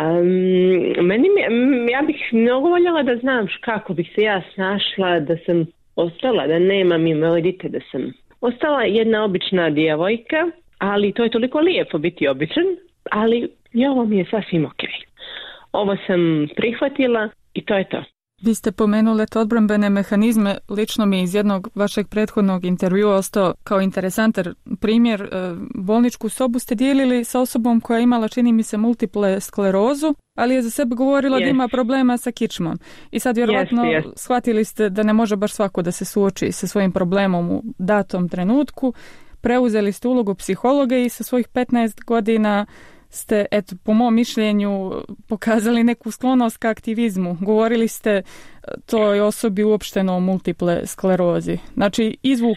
Ja bih mnogo voljela da znam kako bih se ja snašla da sam ostala, da nemam invaliditet, da sam ostala jedna obična djevojka, ali to je toliko lijepo biti običan, ali i ovo mi je sasvim ok. Ovo sam prihvatila i to je to. Vi ste pomenuli odbrambene mehanizme, lično mi iz jednog vašeg prethodnog intervjua ostao kao interesantan primjer. Bolničku sobu ste dijelili sa osobom koja je imala, čini mi se, multiple sklerozu, ali je za sebe govorila da ima problema sa kičmom. I sad vjerovatno shvatili ste da ne može baš svako da se suoči sa svojim problemom u datom trenutku. Preuzeli ste ulogu psihologa i sa svojih 15 godina ste, eto, po mom mišljenju, pokazali neku sklonost ka aktivizmu. Govorili ste toj osobi uopšteno o multiple sklerozi. Znači,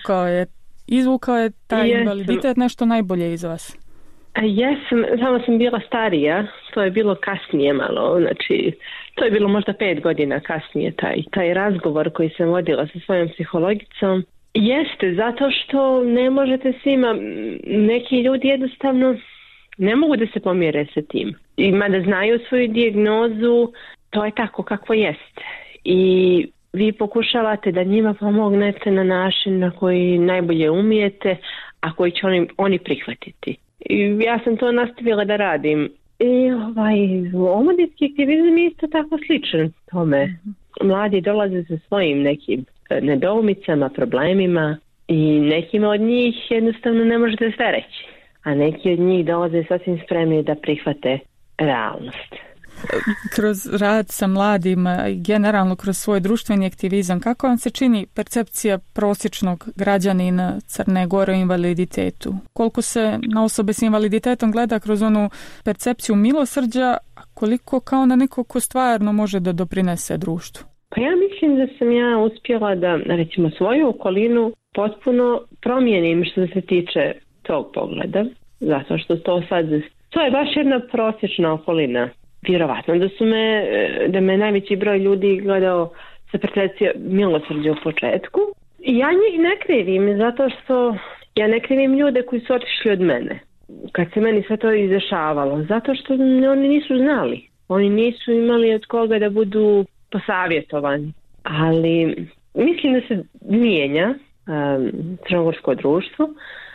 izvukao je taj invaliditet nešto najbolje iz vas. Jesam, samo sam bila starija, to je bilo kasnije malo, znači, to je bilo možda 5 godina kasnije, taj razgovor koji sam vodila sa svojom psihologicom. Jeste, zato što ne možete svima, neki ljudi jednostavno ne mogu da se pomire sa tim. I mada znaju svoju dijagnozu, to je tako kako jest. I vi pokušavate da njima pomognete na način na koji najbolje umijete, a koji će oni prihvatiti. I ja sam to nastavila da radim. I omladinski aktivizam je isto tako sličan tome. Mladi dolaze sa svojim nekim nedoumicama, problemima i nekima od njih jednostavno ne možete sve reći. A neki od njih dolaze sasvim spremni da prihvate realnost. Kroz rad sa mladima i generalno kroz svoj društveni aktivizam, kako vam se čini percepcija prosječnog građanina Crne Gore o invaliditetu? Koliko se na osobe s invaliditetom gleda kroz onu percepciju milosrđa, a koliko kao na neko ko stvarno može da doprinese društvu? Pa ja mislim da sam ja uspjela da, recimo, svoju okolinu potpuno promijenim što se tiče tog pogleda, zato što to je baš jedna prosječna okolina. Vjerovatno da me najveći broj ljudi gledao sa percepcijom milosrđa u početku. I ja njih ne krivim, zato što ja ne krivim ljude koji su otišli od mene. Kad se meni sve to izdešavalo, zato što oni nisu znali. Oni nisu imali od koga da budu posavjetovani. Ali mislim da se mijenja crnogorsko društvo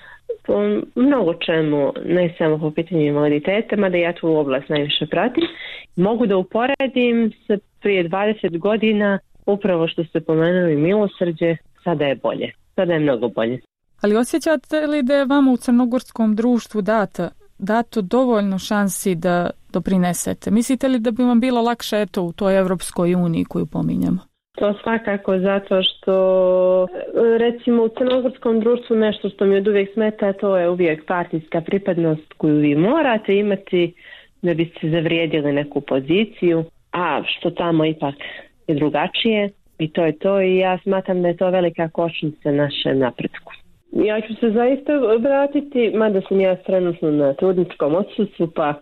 po mnogo čemu, ne samo po pitanju invaliditeta, mada ja tu oblast najviše pratim. Mogu da uporedim sa prije 20 godina, upravo što ste pomenuli milosrđe, sada je bolje. Sada je mnogo bolje. Ali osjećate li da je vama u crnogorskom društvu dato dovoljno šansi da doprinesete? Mislite li da bi vam bilo lakše u toj Evropskoj uniji koju pominjamo? To svakako, zato što recimo u crnogorskom društvu nešto što mi od uvijek smeta, to je uvijek partijska pripadnost koju vi morate imati da biste zavrijedili neku poziciju, a što tamo ipak je drugačije i to je to, i ja smatram da je to velika kočnica našem napretku. Ja ću se zaista vratiti, mada sam ja trenutno na trudničkom odsustvu, pa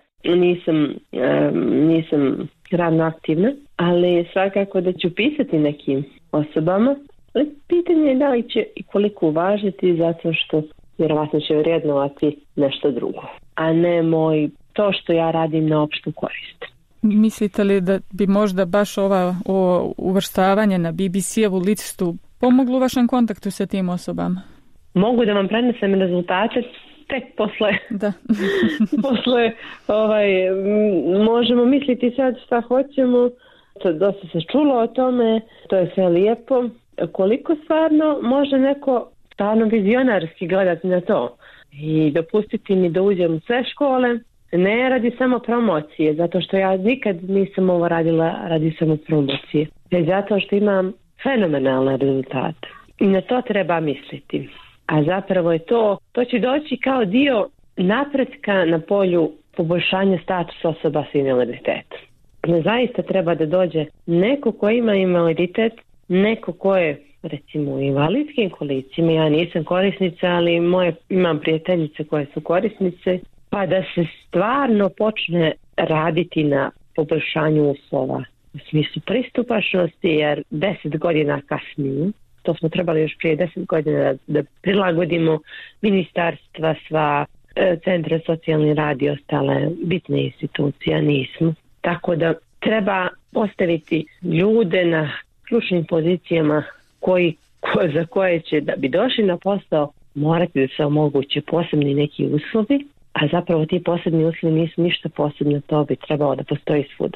nisam radno aktivna, ali svakako da ću pisati nekim osobama. Pitanje je da li će i koliko uvažiti, zato što vjerovatno će vrijednovati nešto drugo, a ne to što ja radim na opštu korist. Mislite li da bi možda baš ovo uvrštavanje na BBC-evu listu pomoglo u vašem kontaktu sa tim osobama? Mogu da vam prenesem rezultate tek posle. Da. Posle možemo misliti sad šta hoćemo. Dosta se čulo o tome, to je sve lijepo. Koliko stvarno može neko stvarno vizionarski gledati na to i dopustiti mi da uđem u sve škole, ne radi samo promocije, zato što ja nikad nisam ovo radila radi samo promocije, već zato što imam fenomenalne rezultate. I na to treba misliti. A zapravo je to će doći kao dio napretka na polju poboljšanja statusa osoba s invaliditetom. Zaista treba da dođe neko ko ima invaliditet, neko ko je recimo u invalidskim kolicima, ja nisam korisnica, ali imam prijateljice koje su korisnice, pa da se stvarno počne raditi na poboljšanju uslova u smislu pristupačnosti, jer 10 godina kasnije, to smo trebali još prije 10 godina da prilagodimo ministarstva, sva centre socijalni rad i ostale bitne institucije, nismo. Tako da treba postaviti ljude na ključnim pozicijama za koje će, da bi došli na posao, morati da se omoguće posebni neki uslovi, a zapravo ti posebni uslovi nisu ništa posebno, to bi trebalo da postoji svuda.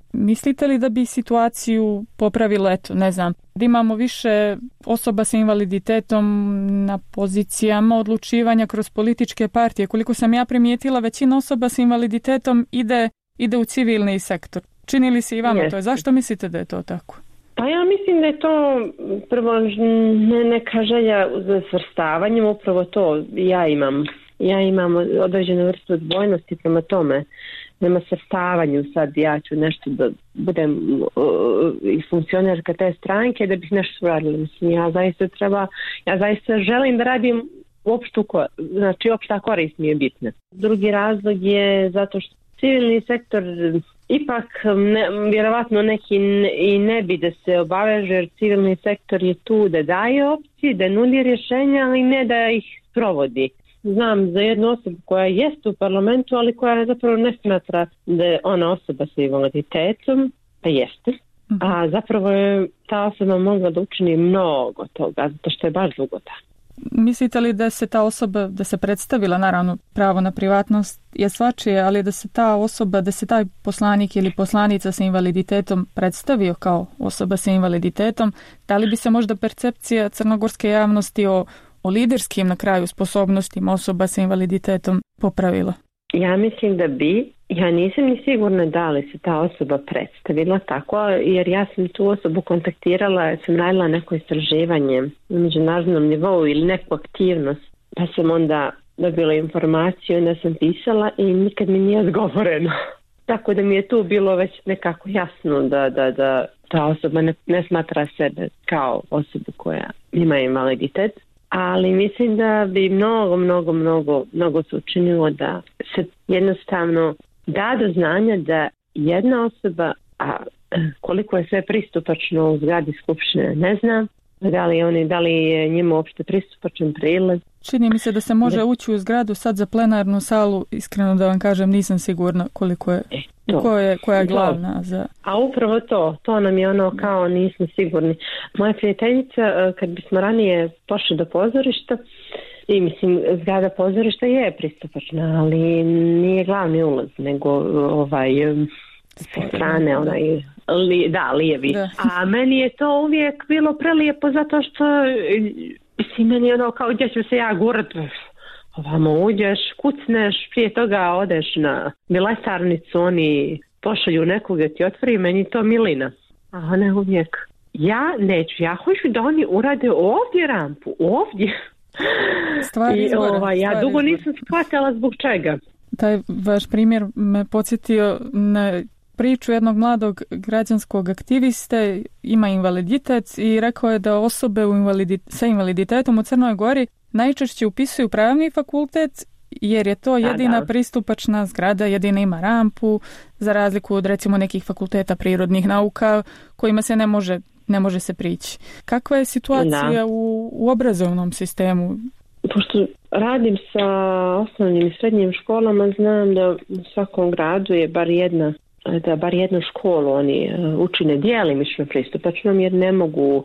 Mislite li da bi situaciju popravilo, eto, ne znam, da imamo više osoba sa invaliditetom na pozicijama odlučivanja kroz političke partije? Koliko sam ja primijetila, većina osoba sa invaliditetom ide u civilni sektor. Čini li se i vama to? Zašto mislite da je to tako? Pa ja mislim da je to prvo neka želja za svrstavanjem, upravo to ja imam određenu vrstu odbojnosti prema tome, nema svrstavanju, sad ja ću nešto da budem i funkcionerka te stranke da bih nešto radila. Mislim, ja zaista želim da radim opšta korist mi je bitna. Drugi razlog je zato što civilni sektor ipak vjerovatno neki i ne bi da se obaveže, jer civilni sektor je tu da daje opcije, da nudi rješenja, ali ne da ih provodi. Znam za jednu osobu koja jeste u parlamentu, ali koja zapravo ne smatra da je ona osoba sa invaliditetom, pa jeste. A zapravo je ta osoba mogla da učini mnogo toga, zato što je baš dugotrajna. Mislite li da se ta osoba, da se predstavila, naravno pravo na privatnost je svačije, ali da se ta osoba, da se taj poslanik ili poslanica sa invaliditetom predstavio kao osoba sa invaliditetom, da li bi se možda percepcija crnogorske javnosti o liderskim na kraju sposobnostima osoba sa invaliditetom popravila? Ja mislim da bi. Ja nisam ni sigurna da li se ta osoba predstavila tako, jer ja sam tu osobu kontaktirala, sam radila neko istraživanje na međunarodnom nivou ili neku aktivnost, pa sam onda dobila informaciju, onda sam pisala i nikad mi nije odgovoreno. Tako da mi je tu bilo već nekako jasno da ta osoba ne smatra sebe kao osobu koja ima invaliditet. Ali mislim da bi mnogo se učinilo da se jednostavno da do znanja da jedna osoba, a koliko je sve pristupačno u zgradi skupštine, ne znam, da li je njima uopšte pristupačan prilaz. Čini mi se da se može ući u zgradu sad za plenarnu salu, iskreno da vam kažem, nisam sigurna koliko je, koja je glavna za... A upravo to nam je ono kao nismo sigurni. Moja prijateljica, kad bismo ranije pošli do pozorišta, i mislim, zgrada pozorišta je pristupačna, ali nije glavni ulaz, nego strane, lijevi. Da. A meni je to uvijek bilo prelijepo zato što, mislim, meni je ono kao gdje ću se ja gurat, ovamo uđeš, kucneš, prije toga odeš na biletarnicu, oni pošalju nekog da ti otvori, meni to milina. A one uvijek, ja neću, ja hoću da oni urade ovdje rampu, ovdje. Ja dugo nisam shvatila zbog čega. Taj vaš primjer me podsjetio na priču jednog mladog građanskog aktiviste, ima invaliditet i rekao je da osobe sa invaliditetom u Crnoj Gori najčešće upisuju pravni fakultet jer je to jedina pristupačna zgrada, jedina ima rampu, za razliku od recimo nekih fakulteta prirodnih nauka kojima se ne može se prići. Kakva je situacija u obrazovnom sistemu? Pošto radim sa osnovnim i srednjim školama, znam da u svakom gradu je bar jednu školu oni učine djelimično pristupačnom, jer ne mogu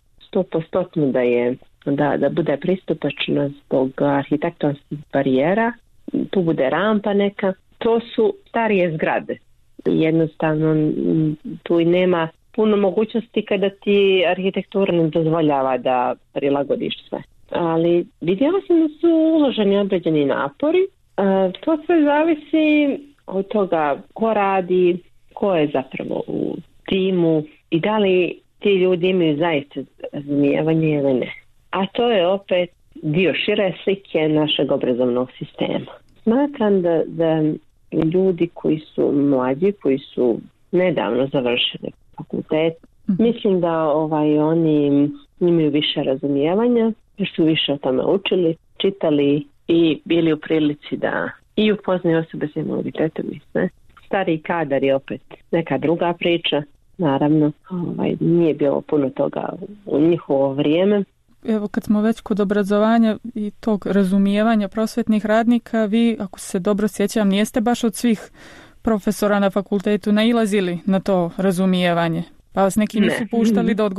100% da bude pristupačno zbog arhitektonskih barijera. Tu bude rampa neka. To su starije zgrade. Jednostavno tu i nema puno mogućnosti kada ti arhitektura ne dozvoljava da prilagodiš sve. Ali vidjela sam da su uloženi određeni napori. To sve zavisi od toga ko radi, ko je zapravo u timu i da li ti ljudi imaju zaista razumijevanje ili ne. A to je opet dio šire slike našeg obrazovnog sistema. Smatram da ljudi koji su mlađi, koji su nedavno završili fakultet, mislim da oni imaju više razumijevanja, jer su više o tome učili, čitali i bili u prilici da i upoznaju osobe s invaliditetom i sve. Stariji kadar je opet neka druga priča, naravno, nije bilo puno toga u njihovo vrijeme. Evo, kad smo već kod obrazovanja i tog razumijevanja prosvetnih radnika, vi, ako se dobro sjećam, nijeste baš od svih profesora na fakultetu nailazili na to razumijevanje. Pa vas neki nisu puštali da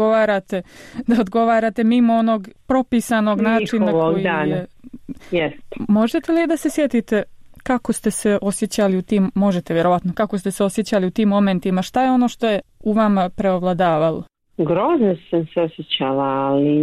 odgovarate mimo onog propisanog načina koji je... Yes. Možete li da se sjetite kako ste se osjećali u tim, možete vjerovatno, kako ste se osjećali u tim momentima, šta je ono što je u vama preovladavalo? Grozno sam se osjećala, ali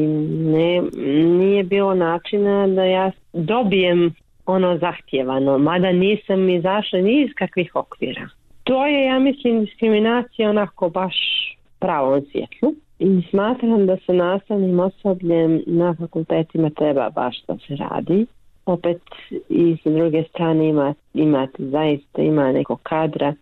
nije bilo načina da ja dobijem ono zahtjevano, mada nisam izašla ni iz kakvih okvira. To je, ja mislim, diskriminacija onako baš pravom svjetlu i smatram da sa nastavnim osobljem na fakultetima treba baš to se radi. Opet i s druge strane imate zaista ima nekog kadra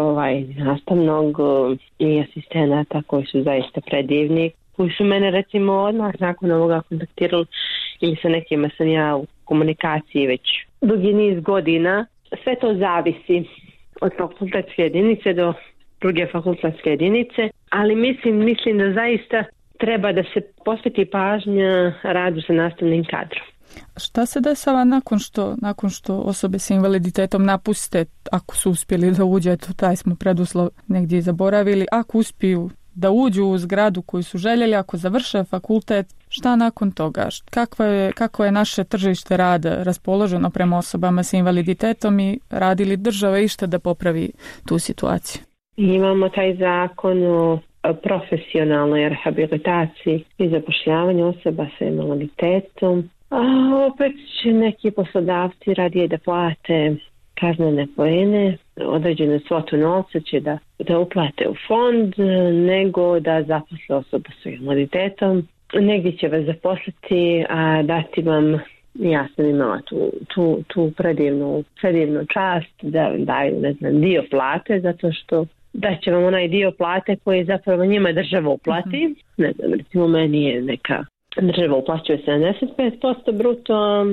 nastavnog i asistenata koji su zaista predivni, koji su mene recimo odmah nakon ovoga kontaktirali ili sa nekima sam ja u komunikaciji već dugi niz godina. Sve to zavisi od fakultetske jedinice do druge fakultetske jedinice, ali mislim da zaista treba da se posveti pažnja radu sa nastavnim kadrom. Šta se dešava nakon što osobe s invaliditetom napuste, ako su uspjeli da uđu, eto taj smo preduslov negdje zaboravili, ako uspiju da uđu u zgradu koju su željeli, ako završe fakultet, šta nakon toga? Kako je naše tržište rada raspoloženo prema osobama s invaliditetom i radi li država išta da popravi tu situaciju? Imamo taj zakon o profesionalnoj rehabilitaciji i zapošljavanju osoba sa invaliditetom. A opet će neki poslodavci radije da plate kaznene poene, određenu svotu novca će da uplate u fond nego da zaposle osobu sa invaliditetom. Negdje će vas zaposliti, a dati vam, ja sam imala tu predivnu čast da vam daju dio plate, zato što da će vam onaj dio plate koji zapravo njima država uplati. Ne znam, recimo meni je neka država uplaćuje 75% bruto,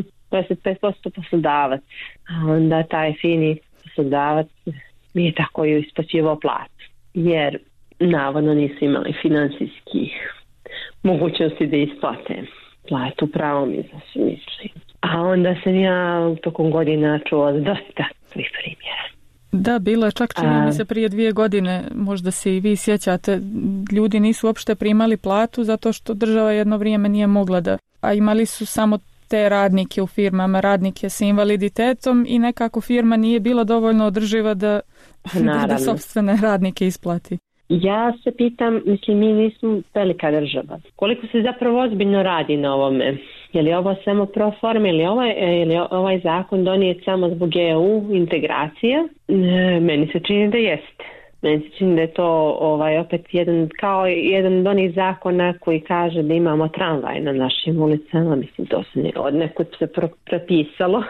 25% poslodavac. A onda taj fini poslodavac mi je tako ju isplaćivao platu. Jer navodno nisu imali financijskih mogućnosti da isplate platu pravom iznosu, mislim. A onda sam ja tokom godina čula dosta svih primjera. Da, bilo je čak čini mi se prije 2 godine, možda se i vi sjećate, ljudi nisu uopšte primali platu zato što država jedno vrijeme nije mogla a imali su samo te radnike u firmama, radnike s invaliditetom i nekako firma nije bila dovoljno održiva da sopstvene radnike isplati. Ja se pitam, mislim, mi nismo velika država. Koliko se zapravo ozbiljno radi na ovome? Je li ovo samo pro forme ili ovaj zakon donijet samo zbog EU integracija? Meni se čini da jeste. Meni se čini da je to opet jedan od onih zakona koji kaže da imamo tramvaj na našim ulicama. Mislim, to se od nekud se prepisalo.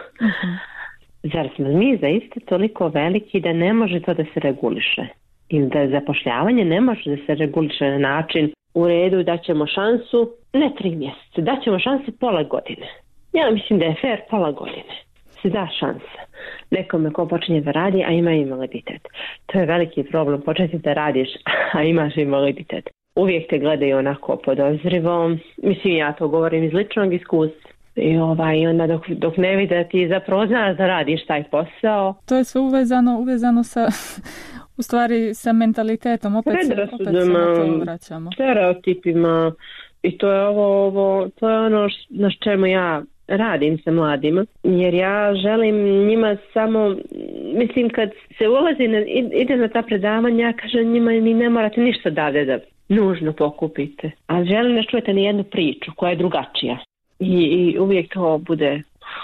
Zar smo mi zaista toliko veliki da ne može to da se reguliše? Ili da zapošljavanje ne može da se reguliše na način u redu da ćemo šansu, ne 3 mjeseca, da ćemo šansu pola godine. Ja mislim da je fair pola godine. Se da šansa nekome ko počinje da radi, a ima invaliditet. To je veliki problem, početi da radiš, a imaš invaliditet. Uvijek te gledaju onako podozrivo. Mislim, ja to govorim iz ličnog iskustva. I onda dok ne vide da ti zapravo znaš da radiš taj posao. To je sve uvezano sa... U stvari sa mentalitetom, opet se na to vraćamo. Stereotipima i to je to je ono na čemu ja radim sa mladima, jer ja želim njima samo, mislim kad se ide na ta predavanja, kažem njima mi ne morate ništa davde da nužno pokupite, a želim da čujete nijednu priču koja je drugačija i uvijek to bude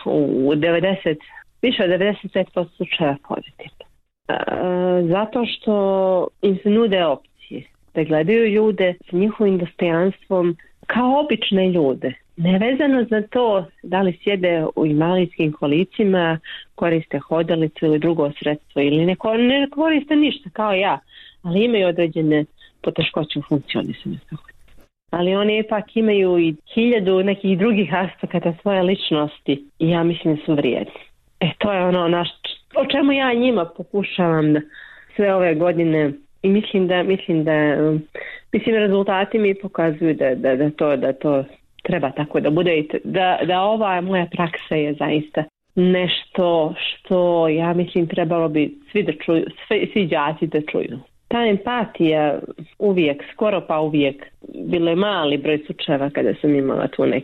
više od 95% slučaja pozitivno. Zato što im se nude opcije, da gledaju ljude s njihovim dostojanstvom kao obične ljude, nevezano za to da li sjede u invalidskim kolicima, koriste hodalicu ili drugo sredstvo ili ne koriste ništa kao ja, ali imaju određene poteškoće u funkcionisanju. Ali oni ipak imaju i 1000 nekih drugih aspekata svoje ličnosti i ja mislim da su vrijedni. To je ono o čemu ja njima pokušavam sve ove godine i mislim rezultati mi pokazuju da to treba tako da bude i da ova moja praksa je zaista nešto što ja mislim trebalo bi svi da čuju, svi đaci da čuju. Ta empatija skoro pa uvijek, bilo je mali broj slučajeva kada sam imala tu neke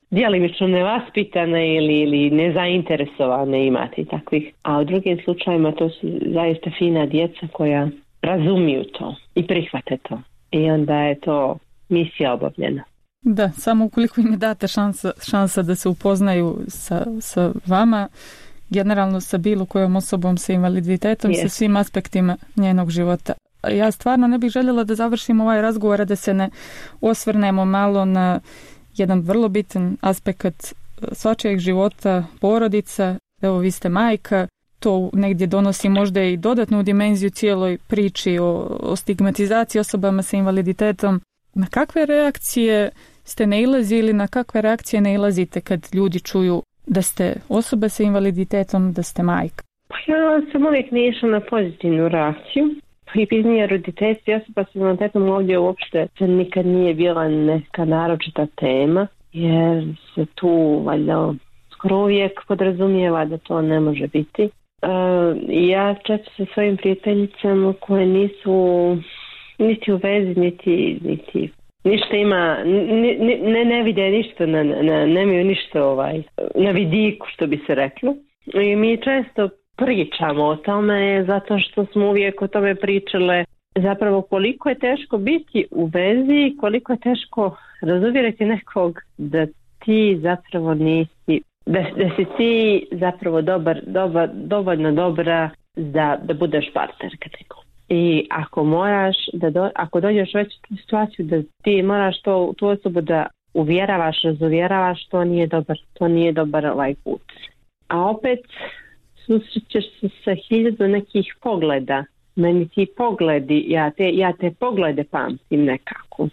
djelimično nevaspitane ili nezainteresovane imati takvih. A u drugim slučajima to su zaista fina djeca koja razumiju to i prihvate to. I onda je to misija obavljena. Da, samo ukoliko im je date šansa da se upoznaju sa vama, generalno sa bilo kojom osobom sa invaliditetom, sa svim aspektima njenog života. Ja stvarno ne bih željela da završim ovaj razgovor, da se ne osvrnemo malo na jedan vrlo bitan aspekt svačijeg života, porodica. Evo, vi ste majka, to negdje donosi možda i dodatnu dimenziju cijeloj priči o stigmatizaciji osobama sa invaliditetom. Na kakve reakcije ste nailazili, na kakve reakcije nailazite kad ljudi čuju da ste osoba sa invaliditetom, da ste majka? Ja sam uvijek naišla na pozitivnu reakciju. I pitanje roditeljstva i osoba sa invaliditetom ovdje uopšte nikad nije bila neka naročita tema, jer se tu valjda skoro uvijek podrazumijeva da to ne može biti. Ja često sa svojim prijateljicama koje nisu niti u vezi, niti ništa ima, ne vide ništa, nemaju ništa na vidiku, što bi se reklo. I mi često pričamo o tome zato što smo uvijek o tome pričale, zapravo koliko je teško biti u vezi, koliko je teško razuvjeriti nekog da ti zapravo nisi, da si ti zapravo dovoljno dobra da budeš partnerka nekog. I ako moraš ako dođeš već u tu situaciju da ti moraš tu osobu da uvjeravaš, razuvjeravaš, to nije dobar ovaj put. A opet susrećeš se sa 1000 nekih pogleda. Meni ti pogledi, ja te poglede pamtim nekako,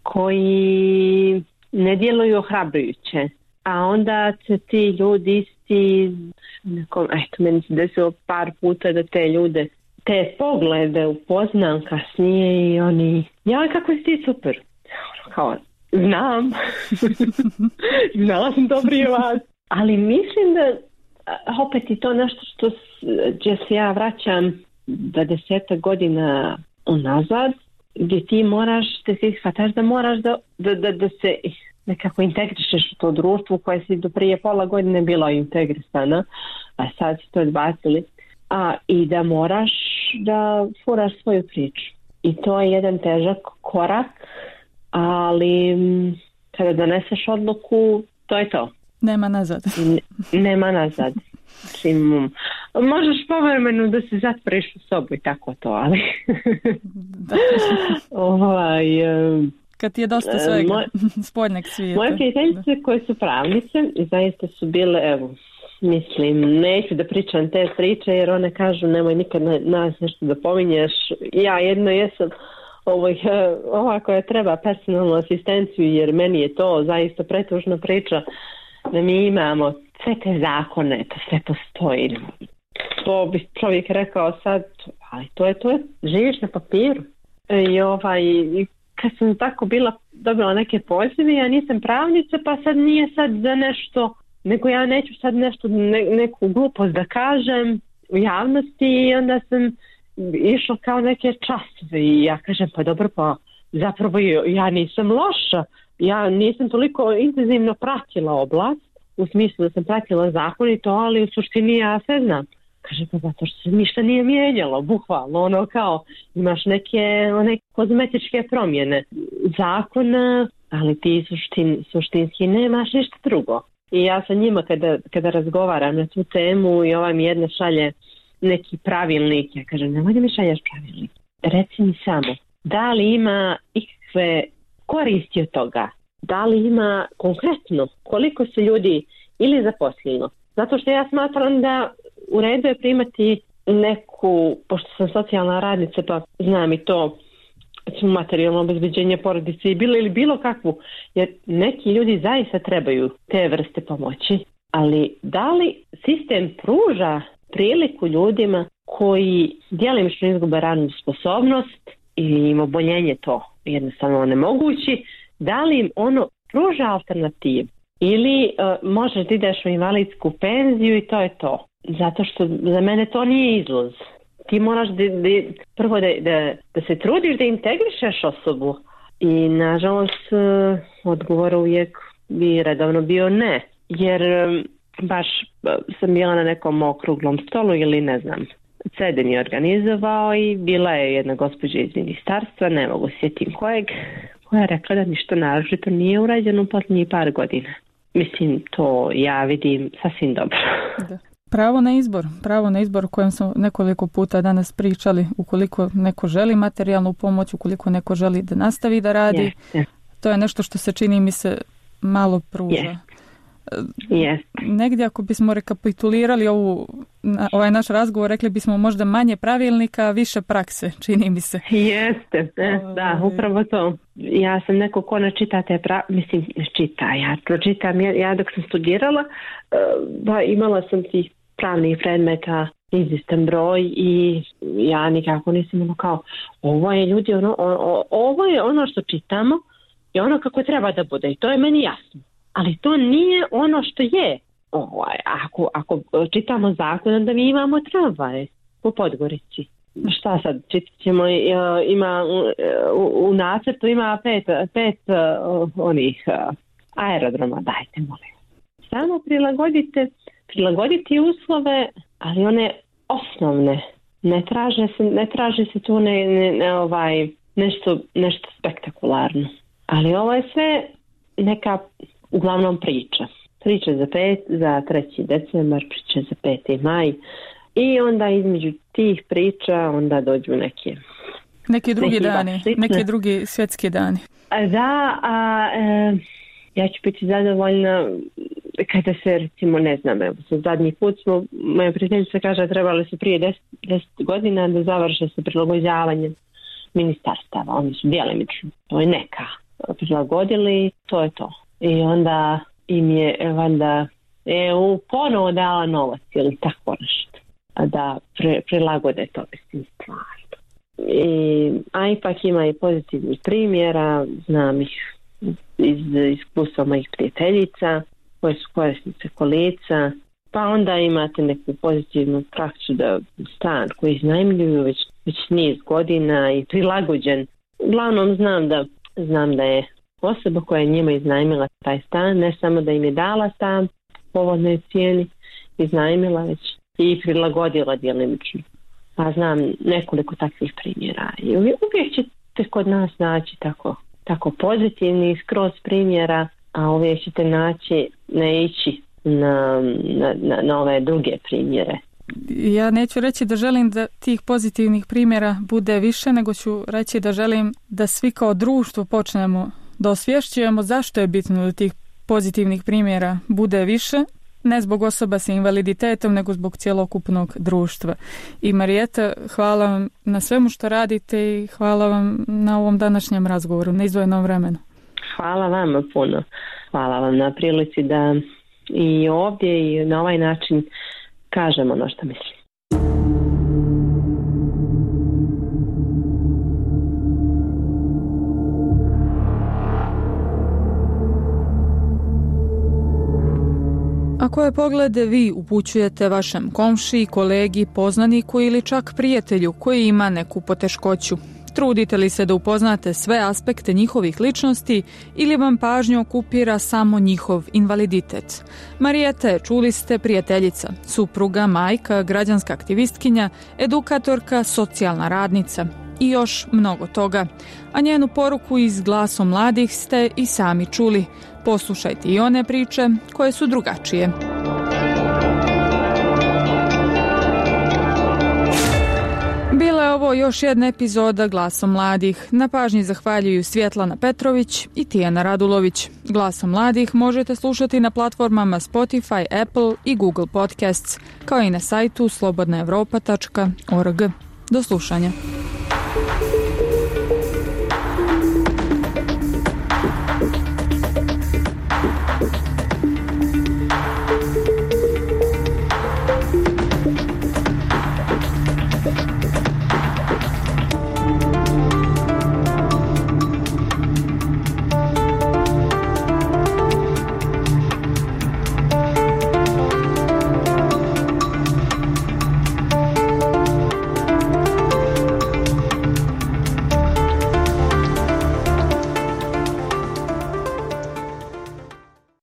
koji ne djeluju ohrabrujuće. A onda se ti ljudi isti, meni se desilo par puta da te poglede upoznam kasnije i oni, kako si ti super. Kao, znam, znala sam to prije vas. Ali mislim da opet i to nešto gdje se ja vraćam 20 godina unazad, gdje ti moraš, da si shvataš da moraš da se nekako integrišeš u to društvo koje si do prije pola godine bila integrisana, a sad si to odbacili. I da moraš da furaš svoju priču. I to je jedan težak korak, ali kada doneseš odluku, to je to. Nema nazad. Nema nazad. Možeš povremeno da se zatvoriš u sobu i tako to, ali... Kad ti je dosta svega, spoljnog svijeta. Moje prijateljice koje su pravnice, zaista su bile, mislim, neću da pričam te priče jer one kažu nemoj nikad nas nešto da pominješ. Ja jedno jesam ova koja treba personalnu asistenciju jer meni je to zaista pretužna priča da mi imamo sve te zakone, to sve postoji. To bi čovjek rekao sad, ali to je živiš na papiru. I kad sam tako dobila neke pozive, ja nisam pravnica pa sad nije sad za nešto, nego ja neću sad nešto, neku glupost da kažem u javnosti i onda sam išla kao neke časove i ja kažem pa dobro, pa zapravo ja nisam loša, ja nisam toliko intenzivno pratila oblast, u smislu da sam pratila zakon i to, ali u suštini ja sve znam. Kaže pa zato što se ništa nije mijenjalo, bukvalno, kao imaš neke kozmetičke promjene zakona, ali ti suštinski nemaš ništa drugo. I ja sa njima kada razgovaram na tu temu i ova mi jedna šalje neki pravilnik, ja kažem nemoj da mi šalješ pravilnik, reci mi samo da li ima ikakve koristi od toga, da li ima konkretno koliko se ljudi ili zaposlilo. Zato što ja smatram da u redu je primati neku, pošto sam socijalna radnica pa znam i to, materijalno obezbeđenje porodice i bilo kakvu, jer neki ljudi zaista trebaju te vrste pomoći, ali da li sistem pruža priliku ljudima koji djelomično izgube radnu sposobnost ili im oboljenje to jednostavno onemogući, da li im ono pruža alternativu ili možeš da ideš u invalidsku penziju i to je to. Zato što za mene to nije izlaz. Ti moraš prvo da se trudiš da integrišeš osobu i nažalost odgovor uvijek bi redovno bio ne, jer baš sam bila na nekom okruglom stolu ili ne znam, Cedin je organizovao i bila je jedna gospođa iz ministarstva, ne mogu sjetim kojeg, koja je rekla da ništa naročito nije urađeno u posljednjih par godina. Mislim, to ja vidim sasvim dobro. Da. Pravo na izbor o kojem smo nekoliko puta danas pričali, ukoliko neko želi materijalnu pomoć, ukoliko neko želi da nastavi da radi, to je nešto što se čini mi se malo pruža. Negdje ako bismo rekapitulirali ovaj naš razgovor, rekli bismo možda manje pravilnika, više prakse, čini mi se. Jeste, da, upravo to. Ja sam neko ko ne čita ja pročitam, ja dok sam studirala, imala sam tih pravnih predmeta izvjestan broj i ja nikako nisam imala kao, ovo je ljudi, ovo je ono što čitamo i ono kako treba da bude i to je meni jasno. Ali to nije ono što je. Ako čitamo zakon, da mi imamo tramvaje u Podgorici. Šta sad, čitat ćemo, u nacrtu ima pet onih aerodroma, dajte molim. Samo prilagoditi uslove, ali one osnovne. Ne traže se tu nešto spektakularno. Ali ovo je sve neka uglavnom priča za 3. decembar, priče za 5. maj i onda između tih priča onda dođu neki drugi svjetski dani. Ja ću biti zadovoljna kada se recimo, ne znam, zadnji put moja prijateljica kaže trebali su prije 10 godina da završe se prilagođavanjem ministarstava. Oni su djelimično, to je neka prilagodili, to je to. I onda im je valjda EU ponovo dala novac ili tako nešto da prilagode to stvarno. A ipak ima i pozitivnih primjera, znam ih iz iskustva mojih prijateljica koje su korisnice kolica, pa onda imate neku pozitivnu praksu da stan koji iznajmljuju već niz godina i prilagođen. Uglavnom znam da je osoba koja je njima iznajmila taj stan, ne samo da im je dala stan po povoljnoj cijeni, iznajmila već i prilagodila djelimično. Pa znam nekoliko takvih primjera. I uvijek ćete kod nas naći tako pozitivni skroz primjera, a uvijek ćete naći, ne ići na ove druge primjere. Ja neću reći da želim da tih pozitivnih primjera bude više, nego ću reći da želim da svi kao društvo počnemo da osvješćujemo zašto je bitno da tih pozitivnih primjera bude više, ne zbog osoba sa invaliditetom, nego zbog cjelokupnog društva. I Marijeta, hvala vam na svemu što radite i hvala vam na ovom današnjem razgovoru, na izdvojenom vremenu. Hvala vama puno. Hvala vam na prilici da i ovdje i na ovaj način kažem ono što mislim. A koje poglede vi upućujete vašem komšiji, kolegi, poznaniku ili čak prijatelju koji ima neku poteškoću? Trudite li se da upoznate sve aspekte njihovih ličnosti ili vam pažnju okupira samo njihov invaliditet? Marijeta je, čuli ste, prijateljica, supruga, majka, građanska aktivistkinja, edukatorka, socijalna radnica i još mnogo toga. A njenu poruku iz Glasom mladih ste i sami čuli. Poslušajte i one priče koje su drugačije. Bila je ovo još jedna epizoda Glasom mladih. Na pažnji zahvaljuju Svjetlana Petrović i Tijana Radulović. Glasom mladih možete slušati na platformama Spotify, Apple i Google Podcasts, kao i na sajtu slobodnaevropa.org. Do slušanja.